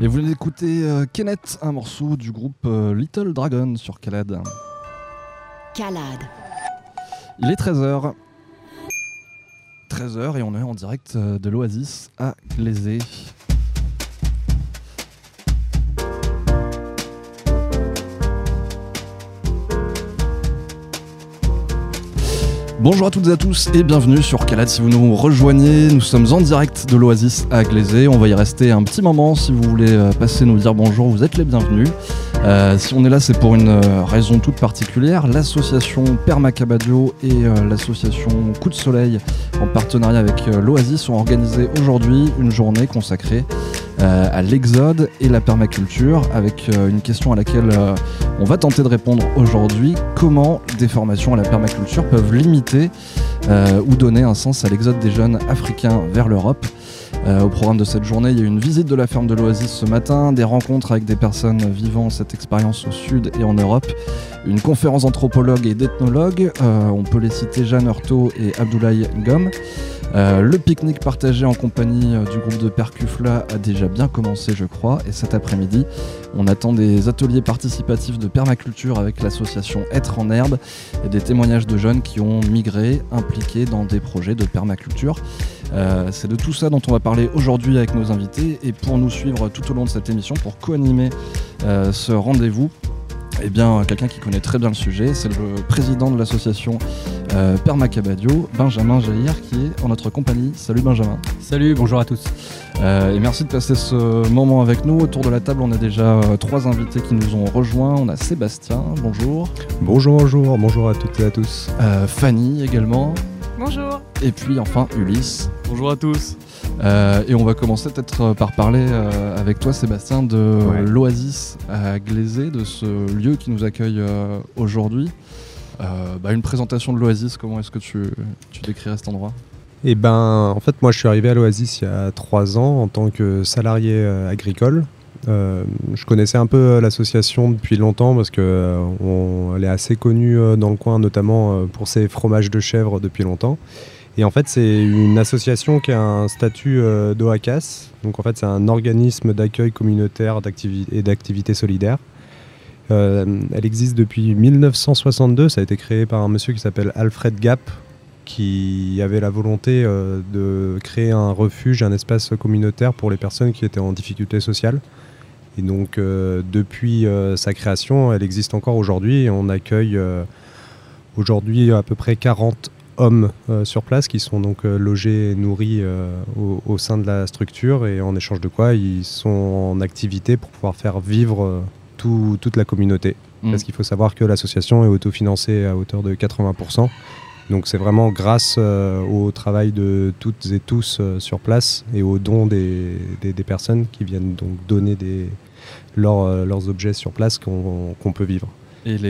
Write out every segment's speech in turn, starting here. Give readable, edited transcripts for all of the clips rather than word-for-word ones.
Et vous venez d'écouter Kenneth, un morceau du groupe Little Dragon sur Calade. Calade. Il est 13h. 13h et on est en direct de l'Oasis à Glazé. Bonjour à toutes et à tous et bienvenue sur Calade. Si vous nous rejoignez, nous sommes en direct de l'Oasis à Glazé. On va y rester un petit moment. Si vous voulez passer nous dire bonjour, vous êtes les bienvenus. Si on est là, c'est pour une raison toute particulière. L'association Père Macabadio et l'association Coup de Soleil, en partenariat avec l'Oasis, ont organisé aujourd'hui une journée consacrée à l'exode et la permaculture, avec une question à laquelle on va tenter de répondre aujourd'hui. Comment des formations à la permaculture peuvent limiter ou donner un sens à l'exode des jeunes africains vers l'Europe? Au programme de cette journée, il y a eu une visite de la ferme de l'Oasis ce matin, des rencontres avec des personnes vivant cette expérience au sud et en Europe, une conférence d'anthropologues et d'ethnologues, on peut les citer Jeanne Heurtaud et Abdoulaye Ngom. Le pique-nique partagé en compagnie du groupe de Percufla a déjà bien commencé, je crois, et cet après-midi, on attend des ateliers participatifs de permaculture avec l'association Être en Herbe et des témoignages de jeunes qui ont migré, impliqués dans des projets de permaculture. C'est de tout ça dont on va parler aujourd'hui avec nos invités, et pour nous suivre tout au long de cette émission, pour co-animer ce rendez-vous, eh bien, quelqu'un qui connaît très bien le sujet, c'est le président de l'association Père Macabadio, Benjamin Jaïr, qui est en notre compagnie. Salut Benjamin. Salut, bonjour à tous. Et merci de passer ce moment avec nous. Autour de la table, on a déjà 3 invités qui nous ont rejoints. On a Sébastien, bonjour. Bonjour à toutes et à tous. Fanny également. Bonjour. Et puis enfin Ulysse. Bonjour à tous. Et on va commencer peut-être par parler avec toi Sébastien de l'Oasis à Glazé, de ce lieu qui nous accueille aujourd'hui. Une présentation de l'Oasis, comment est-ce que tu décrirais cet endroit ? Eh ben, en fait, moi je suis arrivé à l'Oasis il y a 3 ans en tant que salarié agricole. Je connaissais un peu l'association depuis longtemps parce qu'elle est assez connue dans le coin, notamment pour ses fromages de chèvre depuis longtemps. Et en fait, c'est une association qui a un statut d'OACAS. Donc en fait, c'est un organisme d'accueil communautaire et d'activité solidaire. Elle existe depuis 1962. Ça a été créé par un monsieur qui s'appelle Alfred Gap, qui avait la volonté de créer un refuge, un espace communautaire pour les personnes qui étaient en difficulté sociale. Et donc, depuis sa création, elle existe encore aujourd'hui. Et on accueille aujourd'hui à peu près 40 hommes sur place qui sont donc logés et nourris au sein de la structure, et en échange de quoi ils sont en activité pour pouvoir faire vivre toute la communauté. Parce qu'il faut savoir que l'association est autofinancée à hauteur de 80%. Donc c'est vraiment grâce au travail de toutes et tous sur place et aux dons des personnes qui viennent donc donner leurs objets sur place qu'on peut vivre. Et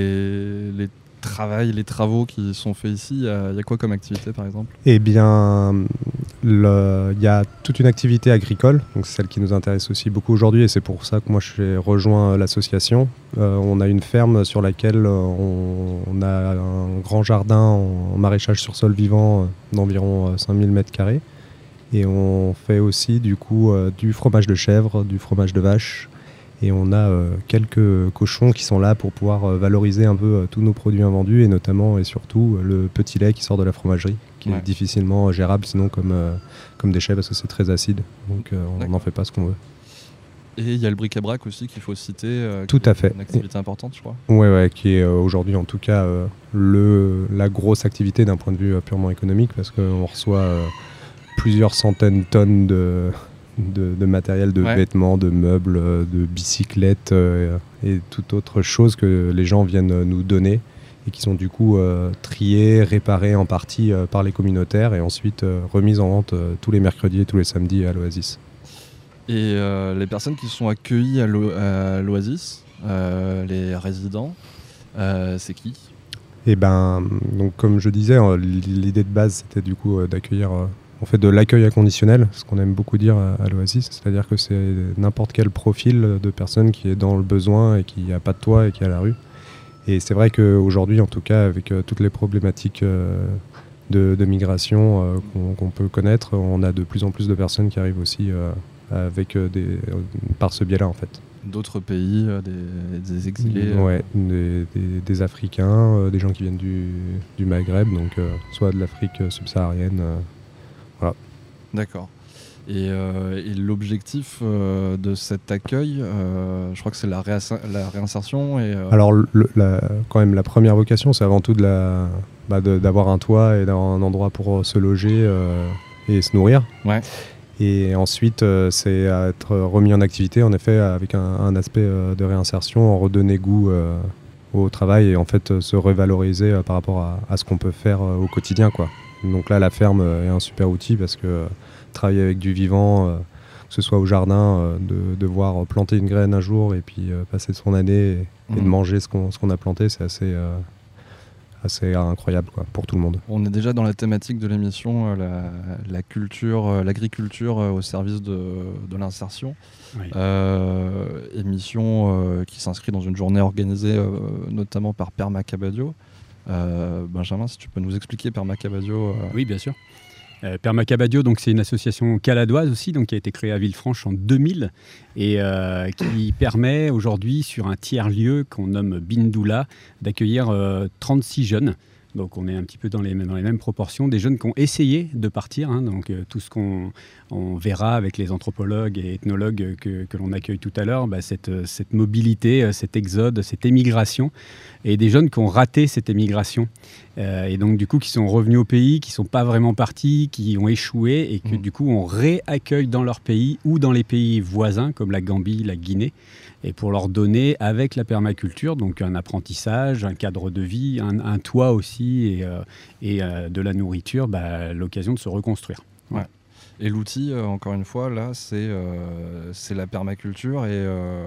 les travaux qui sont faits ici, il y a quoi comme activité par exemple ? Eh bien, il y a toute une activité agricole, donc c'est celle qui nous intéresse aussi beaucoup aujourd'hui, et c'est pour ça que moi j'ai rejoint l'association. On a une ferme sur laquelle on a un grand jardin en maraîchage sur sol vivant d'environ 5000 m², et on fait aussi du coup du fromage de chèvre, du fromage de vache. Et on a quelques cochons qui sont là pour pouvoir valoriser un peu tous nos produits invendus, et notamment et surtout le petit lait qui sort de la fromagerie, qui est difficilement gérable sinon comme déchet, parce que c'est très acide. Donc on n'en fait pas ce qu'on veut. Et il y a le bric-à-brac aussi qu'il faut citer. Tout à fait. Une activité importante, je crois. Ouais, qui est aujourd'hui en tout cas la grosse activité d'un point de vue purement économique, parce qu'on reçoit plusieurs centaines de tonnes de matériel, de vêtements, de meubles, de bicyclettes et toute autre chose que les gens viennent nous donner et qui sont du coup triés, réparés en partie par les communautaires et ensuite remises en vente tous les mercredis et tous les samedis à l'Oasis. Et les personnes qui sont accueillies à l'Oasis, les résidents, c'est qui ? Et ben, donc comme je disais, l'idée de base c'était du coup d'accueillir. On fait de l'accueil inconditionnel, ce qu'on aime beaucoup dire à l'Oasis, c'est-à-dire que c'est n'importe quel profil de personne qui est dans le besoin et qui n'a pas de toit et qui est à la rue. Et c'est vrai qu'aujourd'hui, en tout cas, avec toutes les problématiques de migration qu'on peut connaître, on a de plus en plus de personnes qui arrivent aussi par ce biais-là en fait. D'autres pays, des exilés. Ouais, des Africains, des gens qui viennent du Maghreb, donc soit de l'Afrique subsaharienne. Voilà. D'accord. Et l'objectif de cet accueil, je crois que c'est la réinsertion. Alors, quand même, la première vocation, c'est avant tout d'avoir un toit et d'avoir un endroit pour se loger et se nourrir. Ouais. Et ensuite, c'est être remis en activité, en effet, avec un aspect de réinsertion, en redonner goût au travail et en fait se revaloriser par rapport à ce qu'on peut faire au quotidien, quoi. Donc là, la ferme est un super outil parce que travailler avec du vivant, que ce soit au jardin, de voir planter une graine un jour et puis passer son année et de manger ce qu'on a planté, c'est assez incroyable quoi, pour tout le monde. On est déjà dans la thématique de l'émission, la culture, l'agriculture au service de l'insertion. Oui. Émission qui s'inscrit dans une journée organisée notamment par Père Macabadio. Benjamin, si tu peux nous expliquer Père Macabadio. Oui, bien sûr. Père Macabadio, donc c'est une association caladoise aussi, donc qui a été créée à Villefranche en 2000 et qui permet aujourd'hui sur un tiers-lieu qu'on nomme Bindoula d'accueillir 36 jeunes. Donc on est un petit peu dans les mêmes proportions, des jeunes qui ont essayé de partir, hein, donc tout ce qu'on verra avec les anthropologues et ethnologues que l'on accueille tout à l'heure, cette mobilité, cet exode, cette émigration, et des jeunes qui ont raté cette émigration, et donc du coup qui sont revenus au pays, qui ne sont pas vraiment partis, qui ont échoué, et que du coup on réaccueille dans leur pays ou dans les pays voisins comme la Gambie, la Guinée, et pour leur donner avec la permaculture donc un apprentissage, un cadre de vie, un toit aussi et de la nourriture, l'occasion de se reconstruire. Ouais. Et l'outil, encore une fois, là, c'est la permaculture et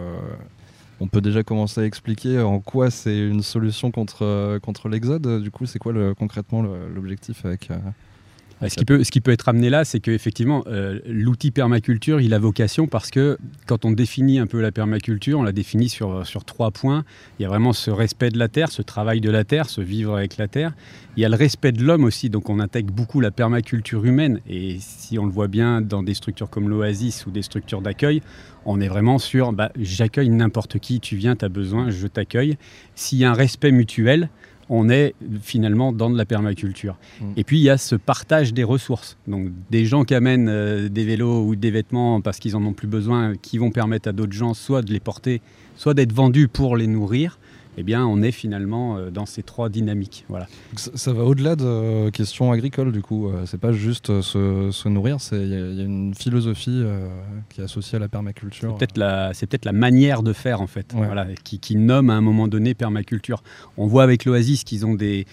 on peut déjà commencer à expliquer en quoi c'est une solution contre l'exode. Du coup, c'est quoi concrètement l'objectif avec... Ce qui peut être amené là, c'est qu'effectivement, l'outil permaculture, il a vocation parce que quand on définit un peu la permaculture, on la définit sur 3 points. Il y a vraiment ce respect de la terre, ce travail de la terre, ce vivre avec la terre. Il y a le respect de l'homme aussi, donc on intègre beaucoup la permaculture humaine. Et si on le voit bien dans des structures comme l'Oasis ou des structures d'accueil, on est vraiment sur j'accueille n'importe qui, tu viens, tu as besoin, je t'accueille. S'il y a un respect mutuel, on est finalement dans de la permaculture. Et puis, il y a ce partage des ressources. Donc, des gens qui amènent des vélos ou des vêtements parce qu'ils n'en ont plus besoin, qui vont permettre à d'autres gens soit de les porter, soit d'être vendus pour les nourrir. Eh bien, on est finalement dans ces 3 dynamiques. Voilà. Ça va au-delà de questions agricoles, du coup. C'est pas juste se nourrir, il y a une philosophie qui est associée à la permaculture. C'est peut-être la manière de faire, en fait, ouais. Voilà, qui nomme à un moment donné permaculture. On voit avec l'Oasis qu'ils ont des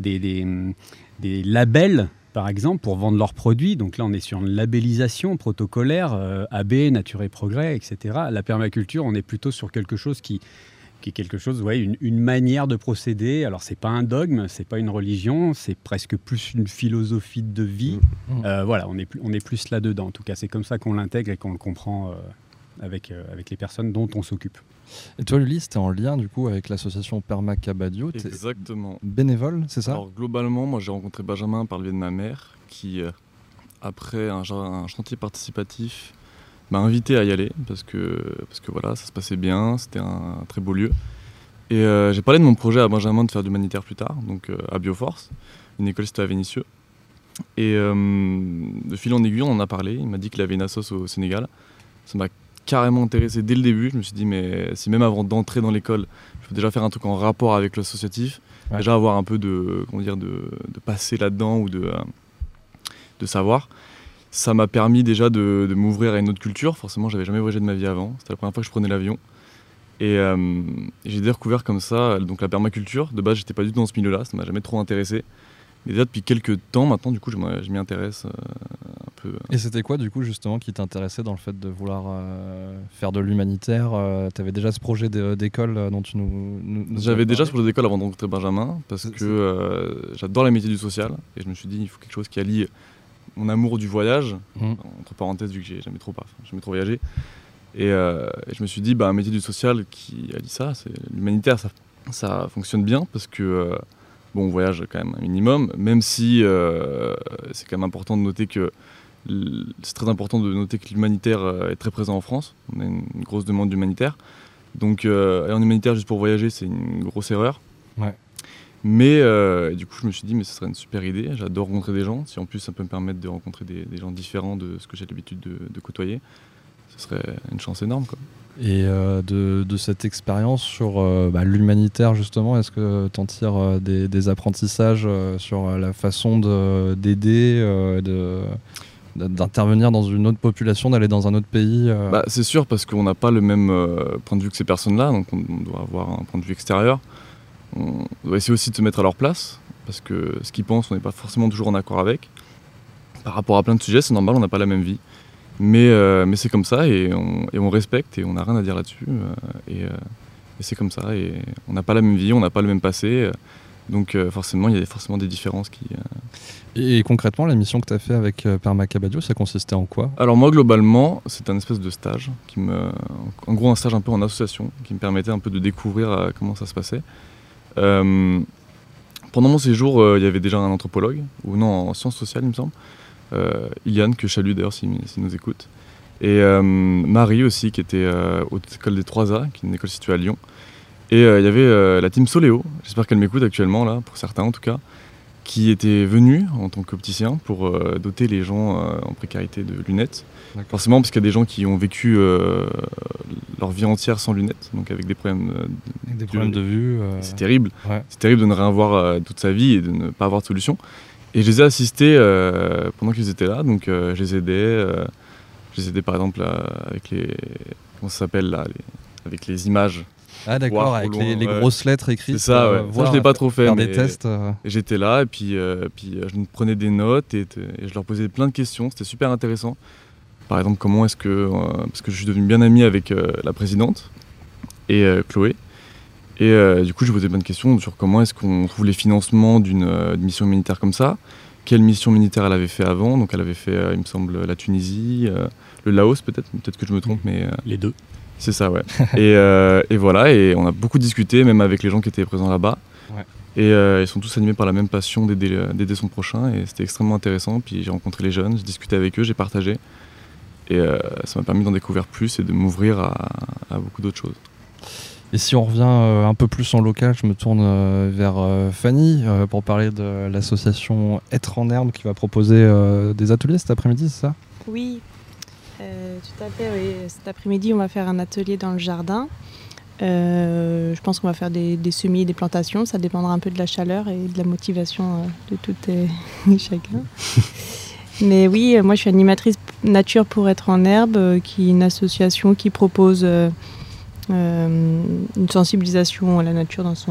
labels, par exemple, pour vendre leurs produits. Donc là, on est sur une labellisation protocolaire, AB, Nature et Progrès, etc. La permaculture, on est plutôt sur quelque chose qui est quelque chose, une manière de procéder. Alors, c'est pas un dogme, c'est pas une religion, c'est presque plus une philosophie de vie. Voilà, on est plus là-dedans. En tout cas, c'est comme ça qu'on l'intègre et qu'on le comprend avec les personnes dont on s'occupe. Et toi, Lully, c'était en lien du coup avec l'association Père Macabadio. Exactement. Bénévole, c'est ça? Alors globalement, moi j'ai rencontré Benjamin par le biais de ma mère qui, après un chantier participatif, m'a invité à y aller parce que voilà, ça se passait bien, c'était un très beau lieu. Et j'ai parlé de mon projet à Benjamin de faire de l'humanitaire plus tard, donc à Bioforce, une école située à Vénissieux. Et de fil en aiguille, on en a parlé. Il m'a dit qu'il avait une assoce au Sénégal. Ça m'a carrément intéressé dès le début. Je me suis dit, mais si même avant d'entrer dans l'école, je peux déjà faire un truc en rapport avec l'associatif, déjà avoir un peu de passer là-dedans ou de savoir. Ça m'a permis déjà de m'ouvrir à une autre culture. Forcément, j'avais jamais voyagé de ma vie avant. C'était la première fois que je prenais l'avion. Et j'ai découvert comme ça donc la permaculture. De base, j'étais pas du tout dans ce milieu-là. Ça m'a jamais trop intéressé. Et déjà depuis quelques temps maintenant, du coup, je m'y intéresse un peu. Et c'était quoi, du coup, justement, qui t'intéressait dans le fait de vouloir faire de l'humanitaire? Tu avais déjà ce projet d'école dont tu nous J'avais déjà ce projet d'école avant de rencontrer Benjamin, parce que j'adore les métiers du social. Et je me suis dit, il faut quelque chose qui allie mon amour du voyage, entre parenthèses, vu que j'ai jamais trop voyagé. Et je me suis dit, un métier du social qui allie ça, c'est l'humanitaire, ça fonctionne bien, parce que... on voyage quand même un minimum, même si c'est quand même important de noter que c'est très important de noter que l'humanitaire est très présent en France. On a une grosse demande d'humanitaire. Donc aller en humanitaire juste pour voyager, c'est une grosse erreur. Ouais. Mais du coup, je me suis dit, mais ce serait une super idée. J'adore rencontrer des gens. Si en plus ça peut me permettre de rencontrer des gens différents de ce que j'ai l'habitude de côtoyer, ce serait une chance énorme, quoi. Et de cette expérience sur l'humanitaire, justement, est-ce que tu en tires des apprentissages sur la façon d'aider, d'intervenir dans une autre population, d'aller dans un autre pays C'est sûr, parce qu'on n'a pas le même point de vue que ces personnes-là, donc on doit avoir un point de vue extérieur. On doit essayer aussi de se mettre à leur place, parce que ce qu'ils pensent, on n'est pas forcément toujours en accord avec. Par rapport à plein de sujets, c'est normal, on n'a pas la même vie. Mais c'est comme ça, et on respecte, et on n'a rien à dire là-dessus. Et c'est comme ça, et on n'a pas la même vie, on n'a pas le même passé. Donc forcément, il y a forcément des différences qui... Et concrètement, la mission que tu as fait avec Perma Cabadio, ça consistait en quoi ? Alors moi, globalement, c'est un espèce de stage, en gros un stage un peu en association, qui me permettait un peu de découvrir comment ça se passait. Pendant mon séjour, il y avait déjà un anthropologue, ou non, en sciences sociales, il me semble, Iliane, que je salue d'ailleurs s'il nous écoute, et Marie aussi, qui était aux écoles des 3A, qui est une école située à Lyon. Et il y avait la team Soléo, j'espère qu'elle m'écoute actuellement, là, pour certains en tout cas, qui était venue en tant qu'opticien pour doter les gens en précarité de lunettes. D'accord. Forcément, parce qu'il y a des gens qui ont vécu leur vie entière sans lunettes, donc avec des problèmes de vue. C'est terrible. Ouais. C'est terrible de ne rien voir toute sa vie et de ne pas avoir de solution. Et je les ai assistés pendant qu'ils étaient là, donc je les aidais. Je les aidais par exemple avec les... Comment ça s'appelle là, avec les images. Ah d'accord, voir avec au loin, les grosses lettres écrites. C'est ça, ouais. Ça, je l'ai pas trop fait. Faire mais des tests. Et j'étais là, et puis je prenais des notes, et je leur posais plein de questions. C'était super intéressant. Par exemple, comment est-ce que... parce que je suis devenu bien ami avec la présidente, et Chloé. Et du coup, je posais plein de questions sur comment est-ce qu'on trouve les financements d'une mission humanitaire comme ça. Quelle mission humanitaire elle avait fait avant. Donc elle avait fait, il me semble, la Tunisie, le Laos peut-être que je me trompe, mais... Les deux. C'est ça, ouais. et voilà, et on a beaucoup discuté, même avec les gens qui étaient présents là-bas. Ouais. Et ils sont tous animés par la même passion d'aider son prochain, et c'était extrêmement intéressant. Puis j'ai rencontré les jeunes, j'ai discuté avec eux, j'ai partagé. Et ça m'a permis d'en découvrir plus et de m'ouvrir à beaucoup d'autres choses. Et si on revient un peu plus en local, je me tourne vers Fanny pour parler de l'association Être en Herbe qui va proposer des ateliers cet après-midi, c'est ça ? Oui, tout à fait. Oui. Cet après-midi, on va faire un atelier dans le jardin. Je pense qu'on va faire des semis et des plantations. Ça dépendra un peu de la chaleur et de la motivation de tout et chacun. Mais oui, moi je suis animatrice nature pour Être en Herbe, qui est une association qui propose une sensibilisation à la nature en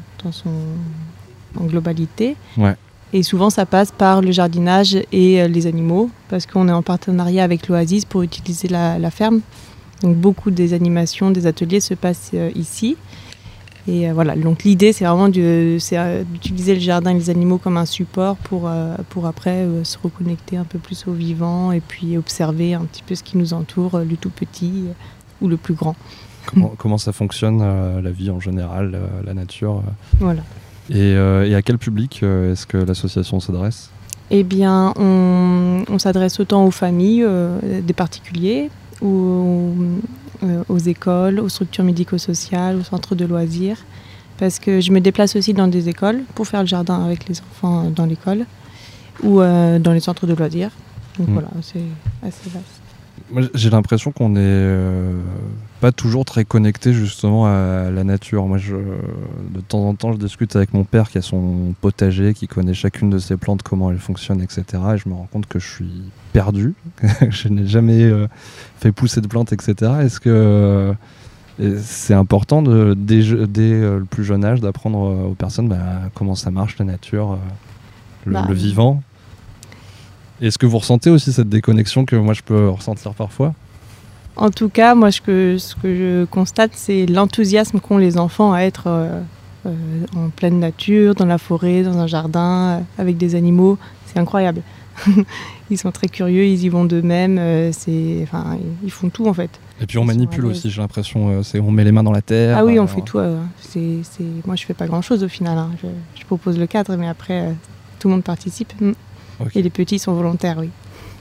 globalité. Ouais. Et souvent ça passe par le jardinage et les animaux, parce qu'on est en partenariat avec l'Oasis pour utiliser la ferme. Donc beaucoup des animations, des ateliers se passent ici. Et voilà, donc l'idée c'est vraiment d'utiliser le jardin et les animaux comme un support pour après se reconnecter un peu plus au vivant et puis observer un petit peu ce qui nous entoure, le tout petit ou le plus grand. Comment ça fonctionne, la vie en général, la nature Voilà. Et à quel public est-ce que l'association s'adresse ? Eh bien, on s'adresse autant aux familles, des particuliers, ou aux écoles, aux structures médico-sociales, aux centres de loisirs, parce que je me déplace aussi dans des écoles pour faire le jardin avec les enfants dans l'école, ou dans les centres de loisirs. Donc voilà, c'est assez vaste. Moi, j'ai l'impression qu'on n'est pas toujours très connecté justement à la nature. Moi, de temps en temps, je discute avec mon père qui a son potager, qui connaît chacune de ses plantes, comment elles fonctionnent, etc. Et je me rends compte que je suis perdu. Je n'ai jamais fait pousser de plantes, etc. Est-ce que c'est important dès le plus jeune âge d'apprendre aux personnes comment ça marche la nature, le vivant ? Est-ce que vous ressentez aussi cette déconnexion que moi je peux ressentir parfois ? En tout cas, moi ce que je constate, c'est l'enthousiasme qu'ont les enfants à être en pleine nature, dans la forêt, dans un jardin, avec des animaux. C'est incroyable. Ils sont très curieux, ils y vont d'eux-mêmes, ils font tout en fait. Et puis on manipule aussi, j'ai l'impression, on met les mains dans la terre. Ah oui, on fait tout. Moi je fais pas grand-chose au final. Hein. Je propose le cadre, mais après tout le monde participe. Okay. Et les petits sont volontaires, oui.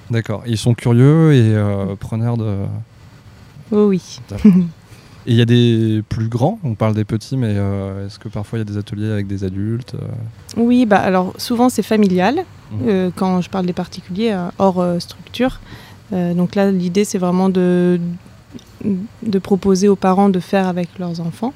D'accord. Et ils sont curieux et preneurs de... Oh oui. Et il y a des plus grands, on parle des petits, mais est-ce que parfois il y a des ateliers avec des adultes Oui, alors souvent c'est familial, quand je parle des particuliers hors structure. Donc là, l'idée c'est vraiment de proposer aux parents de faire avec leurs enfants.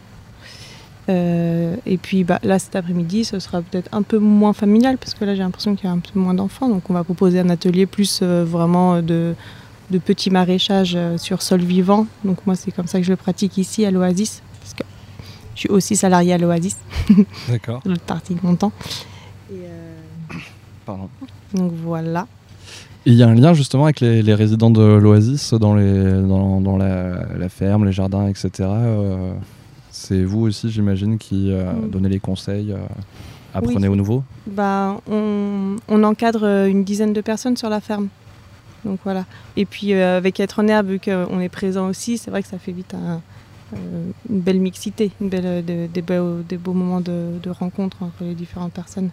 Et puis là cet après-midi, ce sera peut-être un peu moins familial, parce que là j'ai l'impression qu'il y a un peu moins d'enfants. Donc on va proposer un atelier plus vraiment de petits maraîchages sur sol vivant. Donc moi c'est comme ça que je le pratique ici à l'Oasis, parce que je suis aussi salariée à l'Oasis. D'accord. L'autre partie de mon temps. Pardon. Donc voilà. Et il y a un lien justement avec les résidents de l'Oasis dans la ferme, les jardins, etc. C'est vous aussi, j'imagine, qui donnez les conseils, apprenez aux nouveaux. On encadre une dizaine de personnes sur la ferme. Donc voilà. Et puis avec Être en Herbe, vu qu'on est présent aussi, c'est vrai que ça fait vite une belle mixité, des beaux moments de rencontre entre les différentes personnes.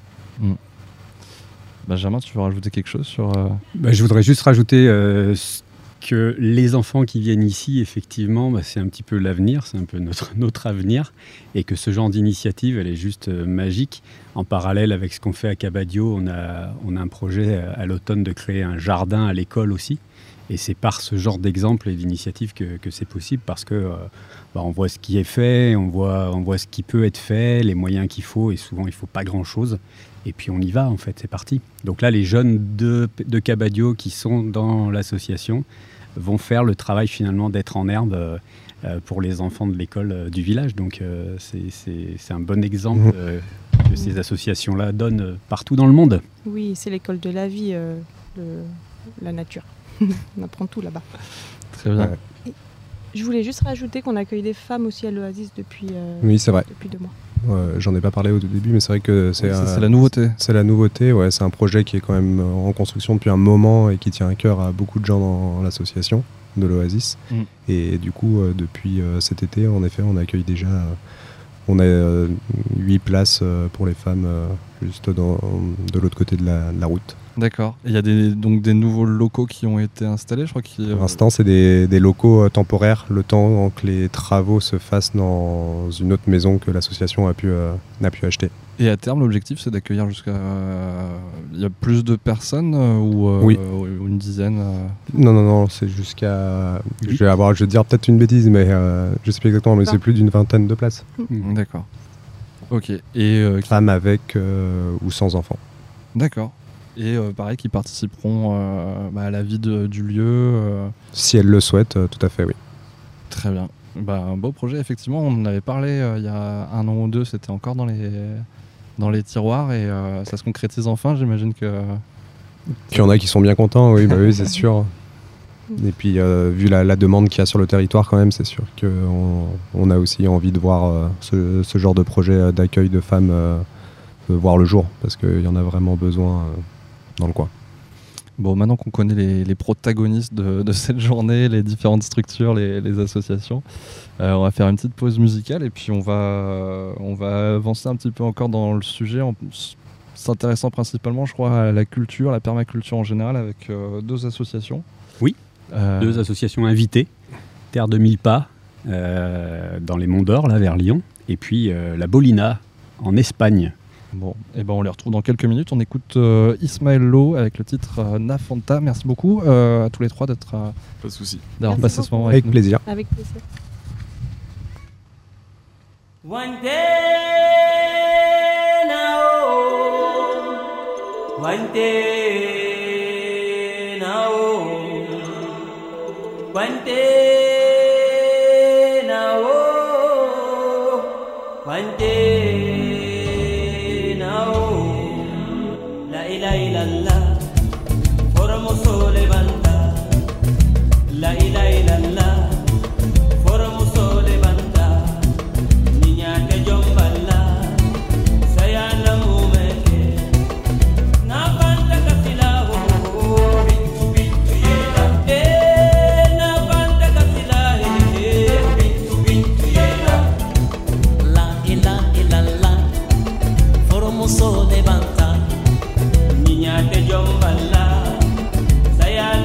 Benjamin, tu veux rajouter quelque chose sur... Je voudrais juste rajouter que les enfants qui viennent ici, effectivement, c'est un petit peu l'avenir, c'est un peu notre avenir, et que ce genre d'initiative, elle est juste magique. En parallèle avec ce qu'on fait à Cabadio, on a un projet à l'automne de créer un jardin à l'école aussi. Et c'est par ce genre d'exemple et d'initiative que c'est possible, parce que on voit ce qui est fait, on voit ce qui peut être fait, les moyens qu'il faut, et souvent il ne faut pas grand-chose. Et puis on y va, en fait, c'est parti. Donc là, les jeunes de Cabadio qui sont dans l'association vont faire le travail finalement d'Être en Herbe pour les enfants de l'école du village. Donc c'est un bon exemple que ces associations-là donnent partout dans le monde. Oui, c'est l'école de la vie, la nature. On apprend tout là-bas. Très bien. Et je voulais juste rajouter qu'on accueille des femmes aussi à l'Oasis depuis 2 mois. J'en ai pas parlé au début, mais c'est vrai que c'est la nouveauté. C'est la nouveauté, ouais. C'est un projet qui est quand même en construction depuis un moment et qui tient à cœur à beaucoup de gens dans l'association de l'Oasis. Et du coup, depuis cet été, en effet, on accueille déjà... on a 8 places pour les femmes juste de l'autre côté de la route. D'accord. Il y a donc des nouveaux locaux qui ont été installés, je crois. Pour l'instant, c'est des locaux temporaires, le temps que les travaux se fassent dans une autre maison que l'association a pu acheter. Et à terme, l'objectif, c'est d'accueillir jusqu'à... Il y a plus de personnes oui. Ou une dizaine Non, c'est jusqu'à... Je vais dire peut-être une bêtise, mais je sais plus exactement, mais c'est plus d'une vingtaine de places. D'accord. Ok. Et femmes avec ou sans enfants. D'accord. Et pareil, qui participeront à la vie du lieu. Si elles le souhaitent, tout à fait, oui. Très bien. Un beau projet, effectivement. On en avait parlé il y a 1 an ou 2, c'était encore dans les tiroirs et ça se concrétise enfin, j'imagine que... Qu'il y en a qui sont bien contents, oui, oui, c'est sûr. Et puis, vu la demande qu'il y a sur le territoire, quand même, c'est sûr qu'on a aussi envie de voir ce genre de projet d'accueil de femmes voir le jour, parce qu'il y en a vraiment besoin dans le coin. Bon, maintenant qu'on connaît les protagonistes de cette journée, les différentes structures, les associations, on va faire une petite pause musicale et puis on va avancer un petit peu encore dans le sujet en s'intéressant principalement, je crois, à la culture, la permaculture en général, avec 2 associations. Oui, 2 associations invitées, Terre de Mille Pas, dans les Monts d'Or, là, vers Lyon, et puis la Bolina, en Espagne. Bon, et on les retrouve dans quelques minutes. On écoute Ismaël Lo avec le titre Nafanta. Merci beaucoup à tous les 3 d'être pas de souci. D'avoir passé ce moment avec nous. Plaisir. Avec plaisir. One day now, one day now, one day now, one day. La ilaha illallah, formoso levanta. La ilaha illallah, formoso levanta. Niña que jombala, sayana mumeke. Na banda kasilaho, bitu bitu yela. Na banda kasilahe, bitu bitu yela. La ilaha illallah, formoso levanta. Niña que jombala, sayana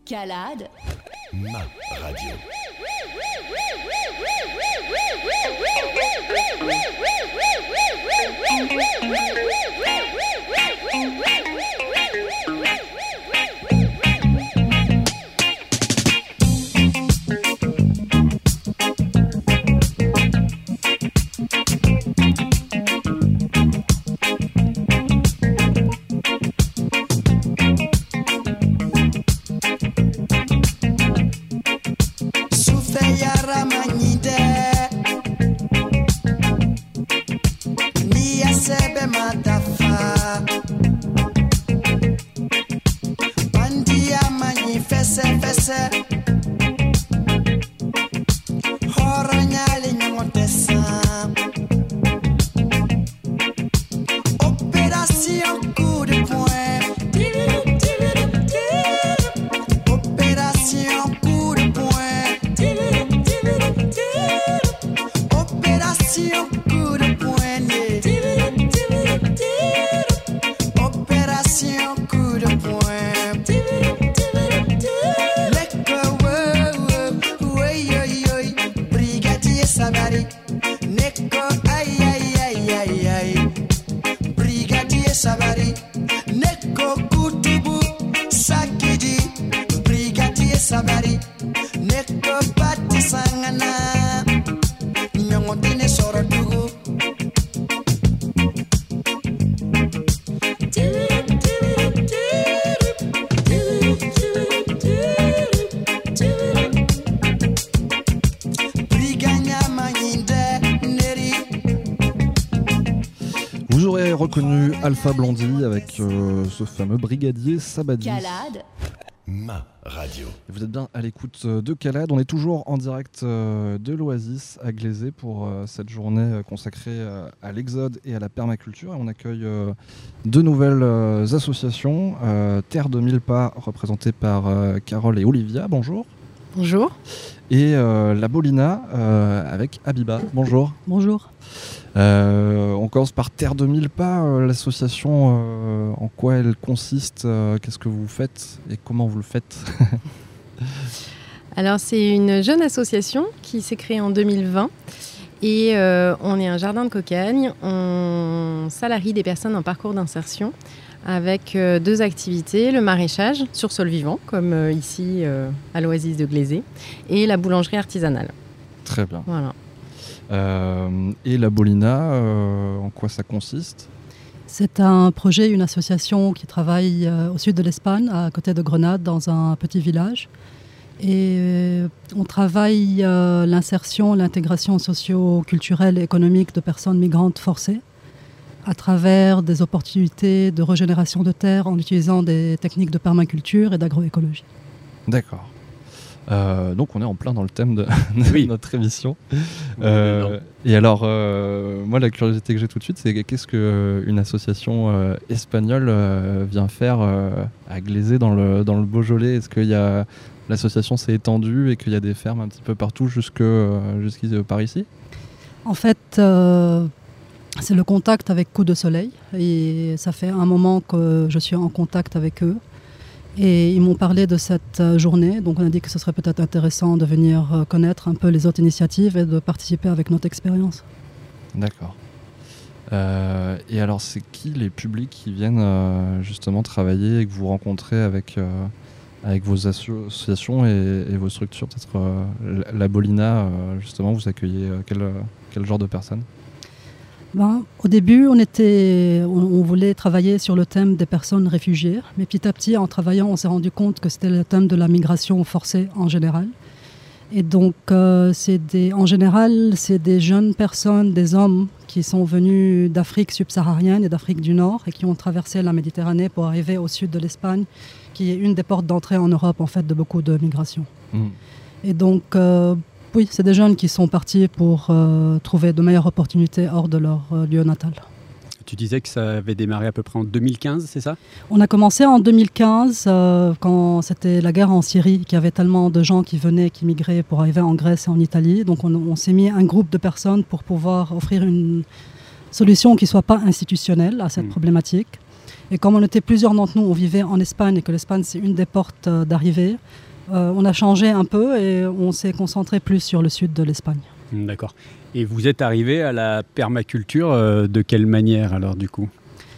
Calade. Ma radio. Reconnu Alpha Blondy avec ce fameux brigadier Sabadi. Calade. Ma radio. Vous êtes bien à l'écoute de Calade. On est toujours en direct de l'Oasis à Glazé pour cette journée consacrée à l'exode et à la permaculture. Et on accueille deux nouvelles associations. Terre de Mille Pas, représentée par Carole et Olivia. Bonjour. Bonjour. Et La Bolina avec Abiba. Bonjour. Bonjour. On commence par Terre de Mille Pas, l'association, en quoi elle consiste, qu'est-ce que vous faites et comment vous le faites? Alors c'est une jeune association qui s'est créée en 2020 et on est un jardin de cocagne, on salarie des personnes en parcours d'insertion avec deux activités, le maraîchage sur sol vivant comme ici à l'Oasis de Glazé et la boulangerie artisanale. Très bien. Voilà. Et La Bolina, en quoi ça consiste? C'est un projet, une association qui travaille au sud de l'Espagne, à côté de Grenade, dans un petit village. Et on travaille l'insertion, l'intégration socio-culturelle et économique de personnes migrantes forcées à travers des opportunités de régénération de terre en utilisant des techniques de permaculture et d'agroécologie. D'accord. Donc on est en plein dans le thème de notre émission. Et alors, moi la curiosité que j'ai tout de suite, c'est qu'est-ce qu'une association espagnole vient faire à Glazé dans le Beaujolais? Est-ce que l'association s'est étendue et qu'il y a des fermes un petit peu partout jusqu'à par ici? En fait, c'est le contact avec Coup de Soleil. Et ça fait un moment que je suis en contact avec eux. Et ils m'ont parlé de cette journée, donc on a dit que ce serait peut-être intéressant de venir connaître un peu les autres initiatives et de participer avec notre expérience. D'accord. Et alors, c'est qui les publics qui viennent justement travailler et que vous rencontrez avec vos associations et vos structures? Peut-être La Bolina, justement, vous accueillez quel genre de personnes? Au début, on voulait travailler sur le thème des personnes réfugiées, mais petit à petit, en travaillant, on s'est rendu compte que c'était le thème de la migration forcée en général. Et donc, en général, c'est des jeunes personnes, des hommes qui sont venus d'Afrique subsaharienne et d'Afrique du Nord et qui ont traversé la Méditerranée pour arriver au sud de l'Espagne, qui est une des portes d'entrée en Europe, en fait, de beaucoup de migrations. Et donc, oui, c'est des jeunes qui sont partis pour trouver de meilleures opportunités hors de leur lieu natal. Tu disais que ça avait démarré à peu près en 2015, c'est ça? On a commencé en 2015, quand c'était la guerre en Syrie, qu'il y avait tellement de gens qui venaient, qui migraient pour arriver en Grèce et en Italie. Donc on s'est mis un groupe de personnes pour pouvoir offrir une solution qui ne soit pas institutionnelle à cette problématique. Et comme on était plusieurs d'entre nous, on vivait en Espagne et que l'Espagne c'est une des portes d'arrivée, on a changé un peu et on s'est concentré plus sur le sud de l'Espagne. D'accord. Et vous êtes arrivé à la permaculture de quelle manière alors du coup ?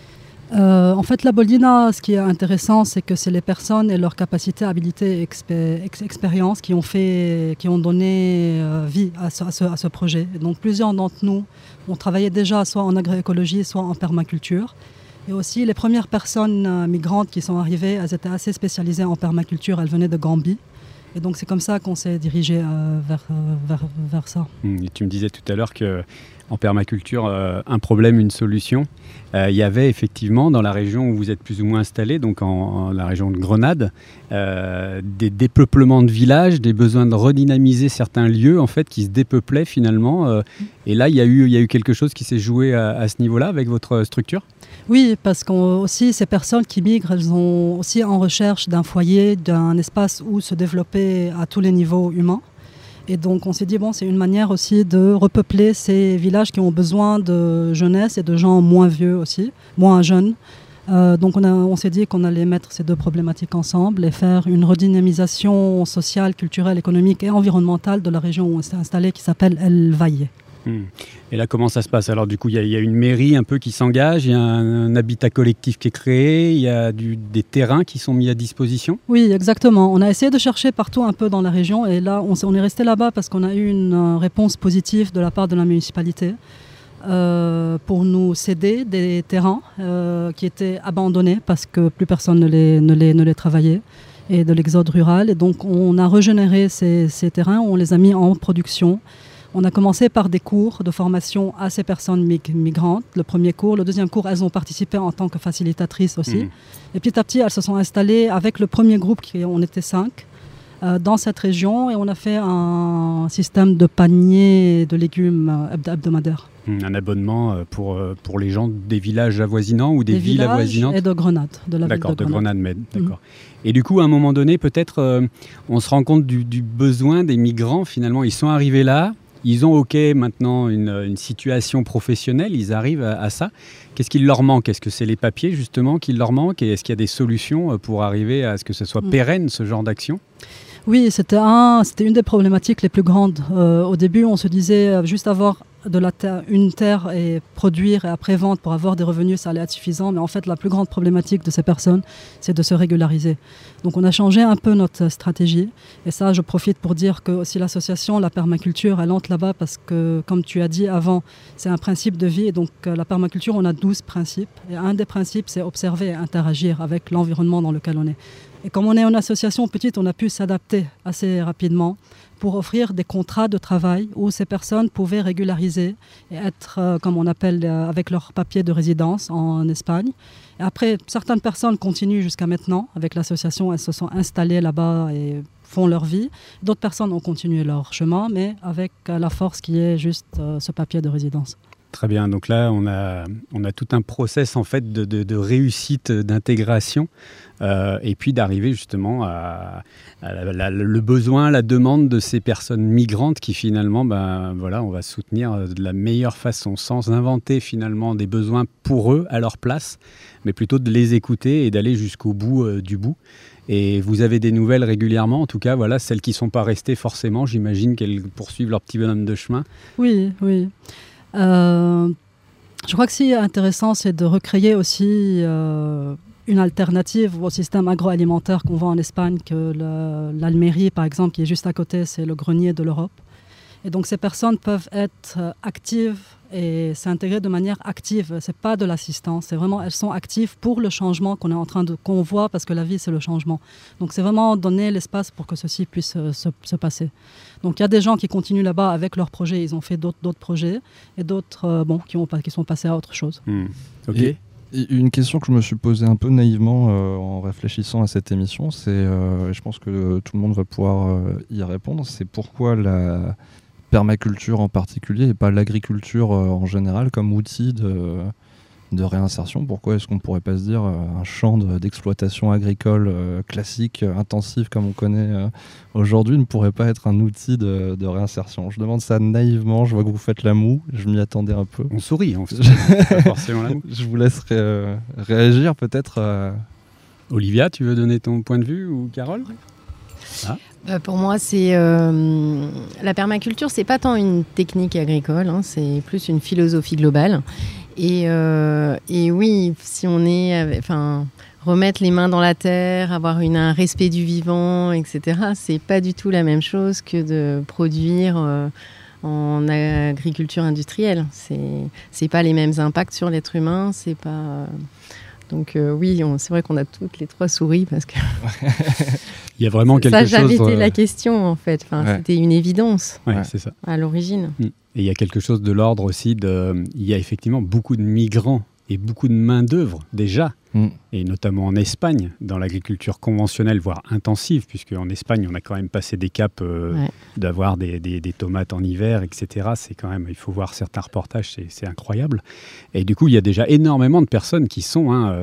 En fait, la Boldina, ce qui est intéressant, c'est que c'est les personnes et leurs capacités, habilités, expériences qui ont donné vie à ce projet. Et donc, plusieurs d'entre nous ont travaillé déjà soit en agroécologie, soit en permaculture. Et aussi, les premières personnes migrantes qui sont arrivées, elles étaient assez spécialisées en permaculture. Elles venaient de Gambie. Et donc, c'est comme ça qu'on s'est dirigé vers ça. Et tu me disais tout à l'heure qu'en permaculture, un problème, une solution. Il y avait effectivement dans la région où vous êtes plus ou moins installé, donc en la région de Grenade, des dépeuplements de villages, des besoins de redynamiser certains lieux en fait, qui se dépeuplaient finalement. Et là, il y a eu quelque chose qui s'est joué à ce niveau-là avec votre structure ? Oui, parce qu'aussi ces personnes qui migrent, elles sont aussi en recherche d'un foyer, d'un espace où se développer à tous les niveaux humains. Et donc on s'est dit, bon, c'est une manière aussi de repeupler ces villages qui ont besoin de jeunesse et de gens moins vieux aussi, moins jeunes. Donc on s'est dit qu'on allait mettre ces deux problématiques ensemble et faire une redynamisation sociale, culturelle, économique et environnementale de la région où on s'est installé qui s'appelle El Valle. Et là, comment ça se passe ? Alors du coup, il y a une mairie un peu qui s'engage, il y a un habitat collectif qui est créé, il y a des terrains qui sont mis à disposition ? Oui, exactement. On a essayé de chercher partout un peu dans la région et là, on est resté là-bas parce qu'on a eu une réponse positive de la part de la municipalité pour nous céder des terrains qui étaient abandonnés parce que plus personne ne les travaillait et de l'exode rural. Et donc, on a régénéré ces terrains, on les a mis en production. On a commencé par des cours de formation à ces personnes migrantes. Le premier cours, le deuxième cours, elles ont participé en tant que facilitatrices aussi. Et petit à petit, elles se sont installées avec le premier groupe, on était 5, dans cette région. Et on a fait un système de panier de légumes hebdomadaire. Un abonnement pour les gens des villages avoisinants ou des villes avoisinantes ? Et de Grenade, de la ville D'accord, de Grenade. D'accord. Et du coup, à un moment donné, peut-être, on se rend compte du besoin des migrants. Finalement, ils sont arrivés là. Ils ont maintenant une situation professionnelle, ils arrivent à ça. Qu'est-ce qu'il leur manque ? Est-ce que c'est les papiers justement qu'il leur manque ? Et est-ce qu'il y a des solutions pour arriver à ce que ce soit pérenne, ce genre d'action ? Oui, c'était une des problématiques les plus grandes. Au début, on se disait juste avoir une terre et produire et après vendre pour avoir des revenus, ça allait être suffisant. Mais en fait, la plus grande problématique de ces personnes, c'est de se régulariser. Donc on a changé un peu notre stratégie. Et ça, je profite pour dire que aussi l'association, la permaculture, elle entre là-bas parce que, comme tu as dit avant, c'est un principe de vie. Et donc la permaculture, on a 12 principes. Et un des principes, c'est observer et interagir avec l'environnement dans lequel on est. Et comme on est une association petite, on a pu s'adapter assez rapidement pour offrir des contrats de travail où ces personnes pouvaient régulariser et être, comme on appelle, avec leur papier de résidence en Espagne. Et après, certaines personnes continuent jusqu'à maintenant avec l'association, elles se sont installées là-bas et font leur vie. D'autres personnes ont continué leur chemin, mais avec la force qui est juste ce papier de résidence. Très bien, donc là on a tout un process en fait de réussite, d'intégration et puis d'arriver justement à le besoin, la demande de ces personnes migrantes qui finalement, on va soutenir de la meilleure façon sans inventer finalement des besoins pour eux à leur place, mais plutôt de les écouter et d'aller jusqu'au bout du bout. Et vous avez des nouvelles régulièrement, en tout cas, voilà, celles qui ne sont pas restées forcément, j'imagine qu'elles poursuivent leur petit bonhomme de chemin. Oui. Je crois que ce qui est intéressant, c'est de recréer aussi une alternative au système agroalimentaire qu'on voit en Espagne, que l'Almérie, par exemple, qui est juste à côté, c'est le grenier de l'Europe. Et donc ces personnes peuvent être actives et s'intégrer de manière active. C'est pas de l'assistance, c'est vraiment elles sont actives pour le changement qu'on voit, parce que la vie c'est le changement. Donc c'est vraiment donner l'espace pour que ceci puisse se passer. Donc il y a des gens qui continuent là-bas avec leurs projets, ils ont fait d'autres projets et d'autres qui sont passés à autre chose. Ok. Et une question que je me suis posée un peu naïvement en réfléchissant à cette émission, c'est, je pense que tout le monde va pouvoir y répondre, c'est pourquoi la permaculture en particulier et pas l'agriculture en général comme outil de réinsertion. Pourquoi est-ce qu'on ne pourrait pas se dire un champ d'exploitation agricole classique, intensif comme on connaît aujourd'hui, ne pourrait pas être un outil de réinsertion? Je demande ça naïvement, je vois que vous faites la moue, je m'y attendais un peu. On sourit, on pas forcément la moue. Je vous laisse réagir peut-être. Olivia, tu veux donner ton point de vue, ou Carole? Pour moi, c'est la permaculture, c'est pas tant une technique agricole, hein, c'est plus une philosophie globale. Et oui, si on est, remettre les mains dans la terre, avoir un respect du vivant, etc., c'est pas du tout la même chose que de produire en agriculture industrielle. C'est pas les mêmes impacts sur l'être humain, c'est pas. Donc oui, c'est vrai qu'on a toutes les trois souri parce que il y a vraiment quelque chose. Ça n'a jamais été la question en fait. C'était une évidence c'est ça. À l'origine. Et il y a quelque chose de l'ordre aussi il y a effectivement beaucoup de migrants et beaucoup de main d'œuvre déjà. Et notamment en Espagne, dans l'agriculture conventionnelle, voire intensive, puisque en Espagne, on a quand même passé des caps d'avoir des tomates en hiver, etc. C'est quand même, il faut voir certains reportages, c'est incroyable. Et du coup, il y a déjà énormément de personnes qui sont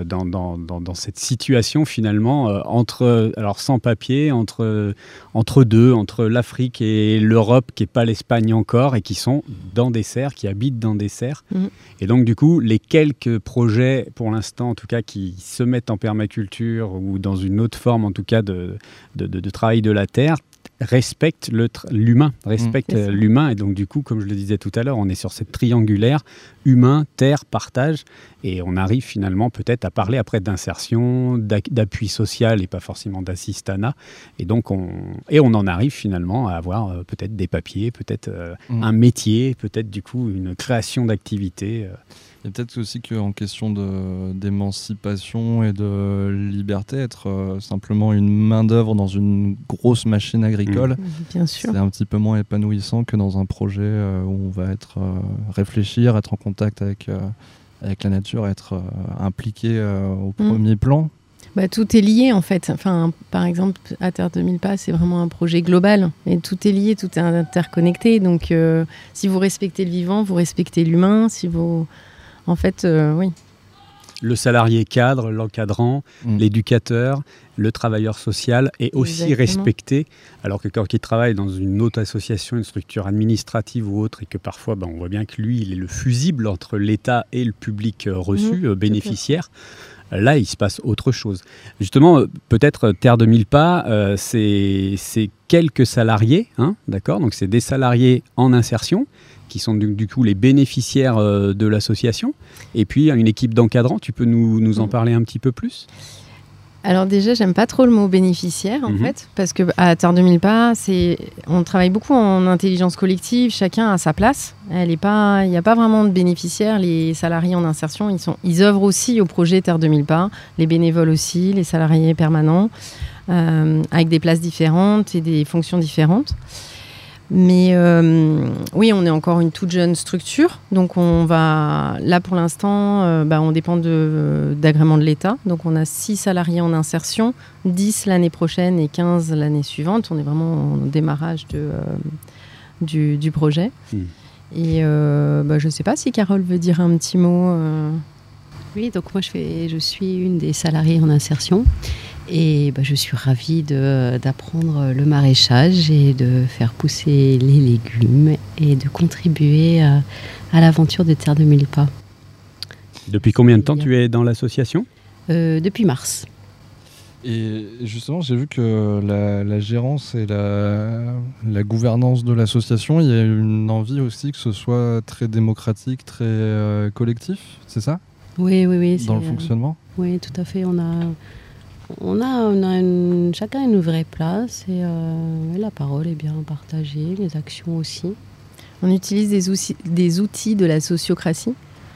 dans cette situation finalement, alors sans papier, entre deux, entre l'Afrique et l'Europe, qui n'est pas l'Espagne encore, et qui sont dans des serres, qui habitent dans des serres. Et donc, du coup, les quelques projets, pour l'instant, en tout cas, qui se mettent en permaculture ou dans une autre forme, en tout cas, de travail de la terre, respectent l'humain, l'humain. Et donc, du coup, comme je le disais tout à l'heure, on est sur cette triangulaire humain, terre, partage. Et on arrive finalement peut-être à parler après d'insertion, d'appui social et pas forcément d'assistanat. Et donc, on en arrive finalement à avoir peut-être des papiers, peut-être un métier, peut-être du coup une création d'activité. Et peut-être aussi qu'en question d'émancipation et de liberté, être simplement une main-d'œuvre dans une grosse machine agricole, bien sûr. C'est un petit peu moins épanouissant que dans un projet où on va réfléchir, être en contact avec la nature, être impliqué au premier plan. Tout est lié en fait. Par exemple, à Terre 2000 Pas, c'est vraiment un projet global. Et tout est lié, tout est interconnecté. Donc, si vous respectez le vivant, vous respectez l'humain. Si vous... En fait, oui. Le salarié cadre, l'encadrant, l'éducateur, le travailleur social est aussi respecté. Alors que quand il travaille dans une autre association, une structure administrative ou autre, et que parfois on voit bien que lui, il est le fusible entre l'État et le public reçu, bénéficiaire. Là, il se passe autre chose. Justement, peut-être Terre 2000 Pas, c'est quelques salariés, d'accord ? Donc, c'est des salariés en insertion qui sont du coup les bénéficiaires de l'association. Et puis, une équipe d'encadrants. Tu peux nous en parler un petit peu plus ? Alors déjà, j'aime pas trop le mot bénéficiaire en fait, parce que à Terre 2000 Pas, on travaille beaucoup en intelligence collective, chacun a sa place. Il n'y a pas vraiment de bénéficiaires. Les salariés en insertion, ils œuvrent aussi au projet Terre 2000 Pas, les bénévoles aussi, les salariés permanents, avec des places différentes et des fonctions différentes. Mais oui, on est encore une toute jeune structure, donc là pour l'instant, on dépend d'agrément de l'État. Donc on a 6 salariés en insertion, 10 l'année prochaine et 15 l'année suivante. On est vraiment au démarrage du projet. Et je ne sais pas si Carole veut dire un petit mot. Oui, donc moi je suis une des salariées en insertion. Et je suis ravie d'apprendre le maraîchage et de faire pousser les légumes et de contribuer à l'aventure de Terre 2000 Pas. Depuis combien de temps tu es dans l'association ? Depuis mars. Et justement, j'ai vu que la gérance et la gouvernance de l'association, il y a une envie aussi que ce soit très démocratique, très collectif, c'est ça ? Oui. Dans le fonctionnement ? Oui, tout à fait. On a chacun une vraie place et la parole est bien partagée, les actions aussi. On utilise des outils de la sociocratie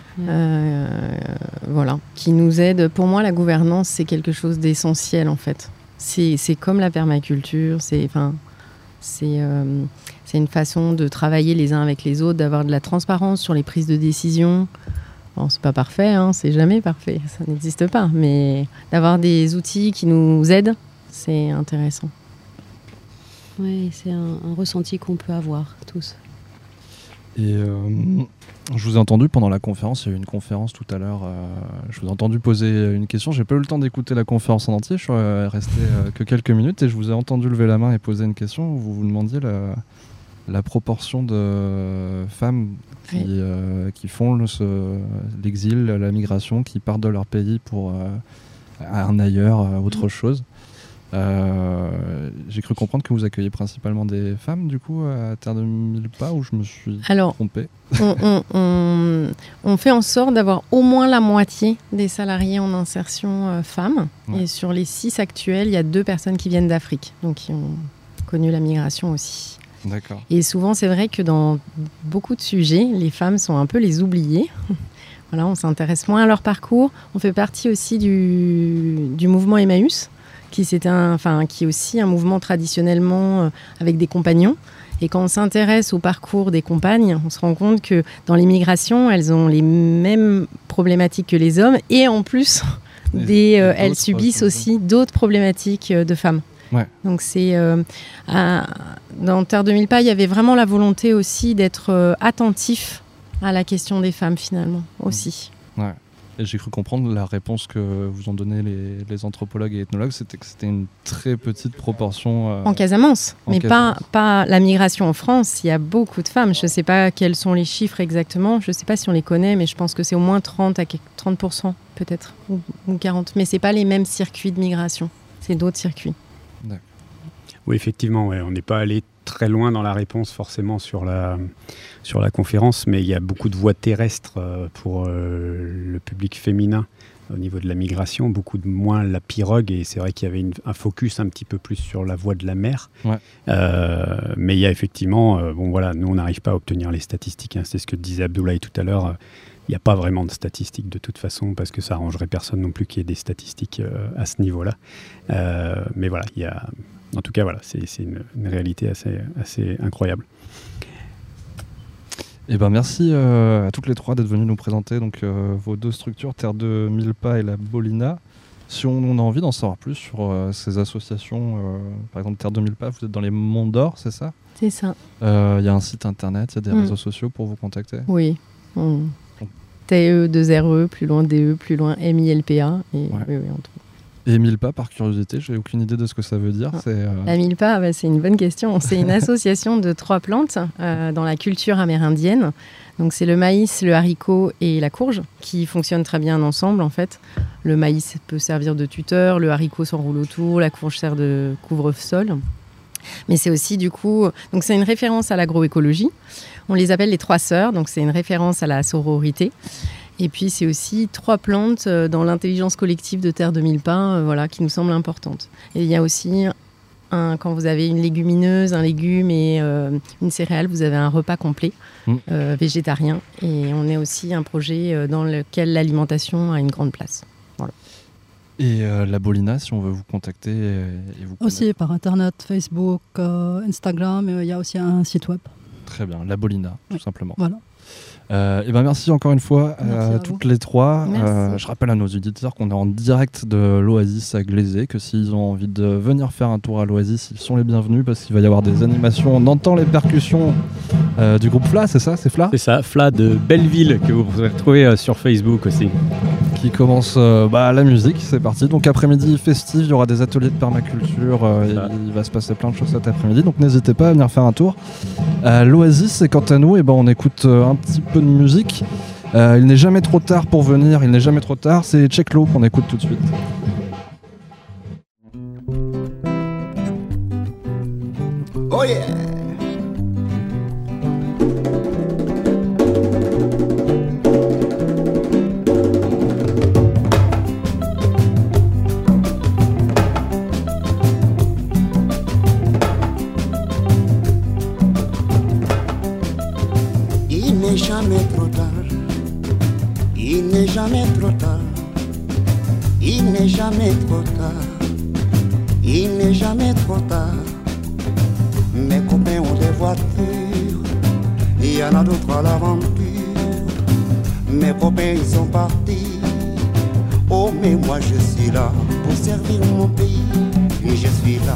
qui nous aident. Pour moi, la gouvernance, c'est quelque chose d'essentiel en fait. C'est comme la permaculture, c'est une façon de travailler les uns avec les autres, d'avoir de la transparence sur les prises de décision. Bon, c'est pas parfait, c'est jamais parfait, ça n'existe pas, mais d'avoir des outils qui nous aident, c'est intéressant. Oui, c'est un ressenti qu'on peut avoir tous. Et je vous ai entendu pendant la conférence, il y a eu une conférence tout à l'heure, je vous ai entendu poser une question, j'ai pas eu le temps d'écouter la conférence en entier, je suis resté que quelques minutes et je vous ai entendu lever la main et poser une question où vous vous demandiez la proportion de femmes qui font l'exil, la migration, qui partent de leur pays pour un ailleurs, autre chose. J'ai cru comprendre que vous accueillez principalement des femmes du coup à Terre de Mille Pas, ou je me suis trompé? On fait en sorte d'avoir au moins la moitié des salariés en insertion femmes. Ouais. Et sur les 6 actuels, il y a 2 personnes qui viennent d'Afrique, donc qui ont connu la migration aussi. D'accord. Et souvent, c'est vrai que dans beaucoup de sujets, les femmes sont un peu les oubliées. Voilà, on s'intéresse moins à leur parcours. On fait partie aussi du mouvement Emmaüs, qui est aussi un mouvement traditionnellement avec des compagnons. Et quand on s'intéresse au parcours des compagnes, on se rend compte que dans l'immigration, elles ont les mêmes problématiques que les hommes. Et en plus, elles subissent aussi d'autres problématiques de femmes. Ouais. Donc dans Terre de Mille Pas, il y avait vraiment la volonté aussi d'être attentif à la question des femmes finalement aussi. Ouais. Et j'ai cru comprendre la réponse que vous ont donnée les anthropologues et ethnologues, c'était que c'était une très petite proportion. En Casamance, pas la migration en France. Il y a beaucoup de femmes. Je ne sais pas quels sont les chiffres exactement. Je ne sais pas si on les connaît, mais je pense que c'est au moins 30% peut-être, ou 40%. Mais ce n'est pas les mêmes circuits de migration. C'est d'autres circuits. D'accord. Oui, effectivement, on n'est pas allé très loin dans la réponse forcément sur la conférence, mais il y a beaucoup de voies terrestres pour le public féminin au niveau de la migration, beaucoup de moins la pirogue, et c'est vrai qu'il y avait un focus un petit peu plus sur la voie de la mer. Ouais. Mais il y a effectivement, nous on n'arrive pas à obtenir les statistiques, c'est ce que disait Abdoulaye tout à l'heure. Il n'y a pas vraiment de statistiques de toute façon, parce que ça arrangerait personne non plus qu'il y ait des statistiques à ce niveau-là. Mais voilà, il y a... En tout cas, voilà, c'est une réalité assez incroyable. Eh ben, merci à toutes les 3 d'être venues nous présenter vos 2 structures, Terre de Mille Pas et la Bolina. Si on a envie d'en savoir plus sur ces associations, par exemple Terre de Mille Pas, vous êtes dans les Monts d'Or, c'est ça? C'est ça. Il y a un site internet, il y a des réseaux sociaux pour vous contacter? Oui. TE, 2RE, plus loin DE, plus loin MILPA. Et oui, on trouve. Et Mille Pas, par curiosité, j'ai aucune idée de ce que ça veut dire. La Mille Pas, c'est une bonne question. C'est une association de 3 plantes dans la culture amérindienne. Donc c'est le maïs, le haricot et la courge qui fonctionnent très bien ensemble en fait. Le maïs peut servir de tuteur, le haricot s'enroule autour, la courge sert de couvre-sol. Mais c'est aussi donc c'est une référence à l'agroécologie. On les appelle les 3 sœurs, donc c'est une référence à la sororité. Et puis, c'est aussi 3 plantes dans l'intelligence collective de Terre de Mille Pas, qui nous semblent importantes. Et il y a aussi, quand vous avez une légumineuse, un légume et une céréale, vous avez un repas complet végétarien. Et on est aussi un projet dans lequel l'alimentation a une grande place. Voilà. Et la Bolina, si on veut vous contacter et vous aussi par Internet, Facebook, Instagram, il y a aussi un site web. Très bien, la Bolina, tout simplement. Voilà. Et merci encore une fois à toutes les 3. Je rappelle à nos auditeurs qu'on est en direct de l'Oasis à Glazé, que s'ils ont envie de venir faire un tour à l'Oasis, ils sont les bienvenus parce qu'il va y avoir des animations. On entend les percussions du groupe FLA, c'est ça? C'est FLA? C'est ça, FLA de Belleville, que vous pourrez retrouver sur Facebook aussi. Qui commence la musique, c'est parti. Donc après-midi festif, il y aura des ateliers de permaculture, il va se passer plein de choses cet après-midi, donc n'hésitez pas à venir faire un tour. L'Oasis, et quant à nous, on écoute un petit peu de musique. Il n'est jamais trop tard pour venir, il n'est jamais trop tard, c'est Tcheklo qu'on écoute tout de suite. Oh yeah! Jamais trop tard, il n'est jamais trop tard, il n'est jamais trop tard, il n'est jamais trop tard. Mes copains ont des voitures, il y en a d'autres à l'aventure. Mes copains ils sont partis, oh mais moi je suis là pour servir mon pays, et je suis là.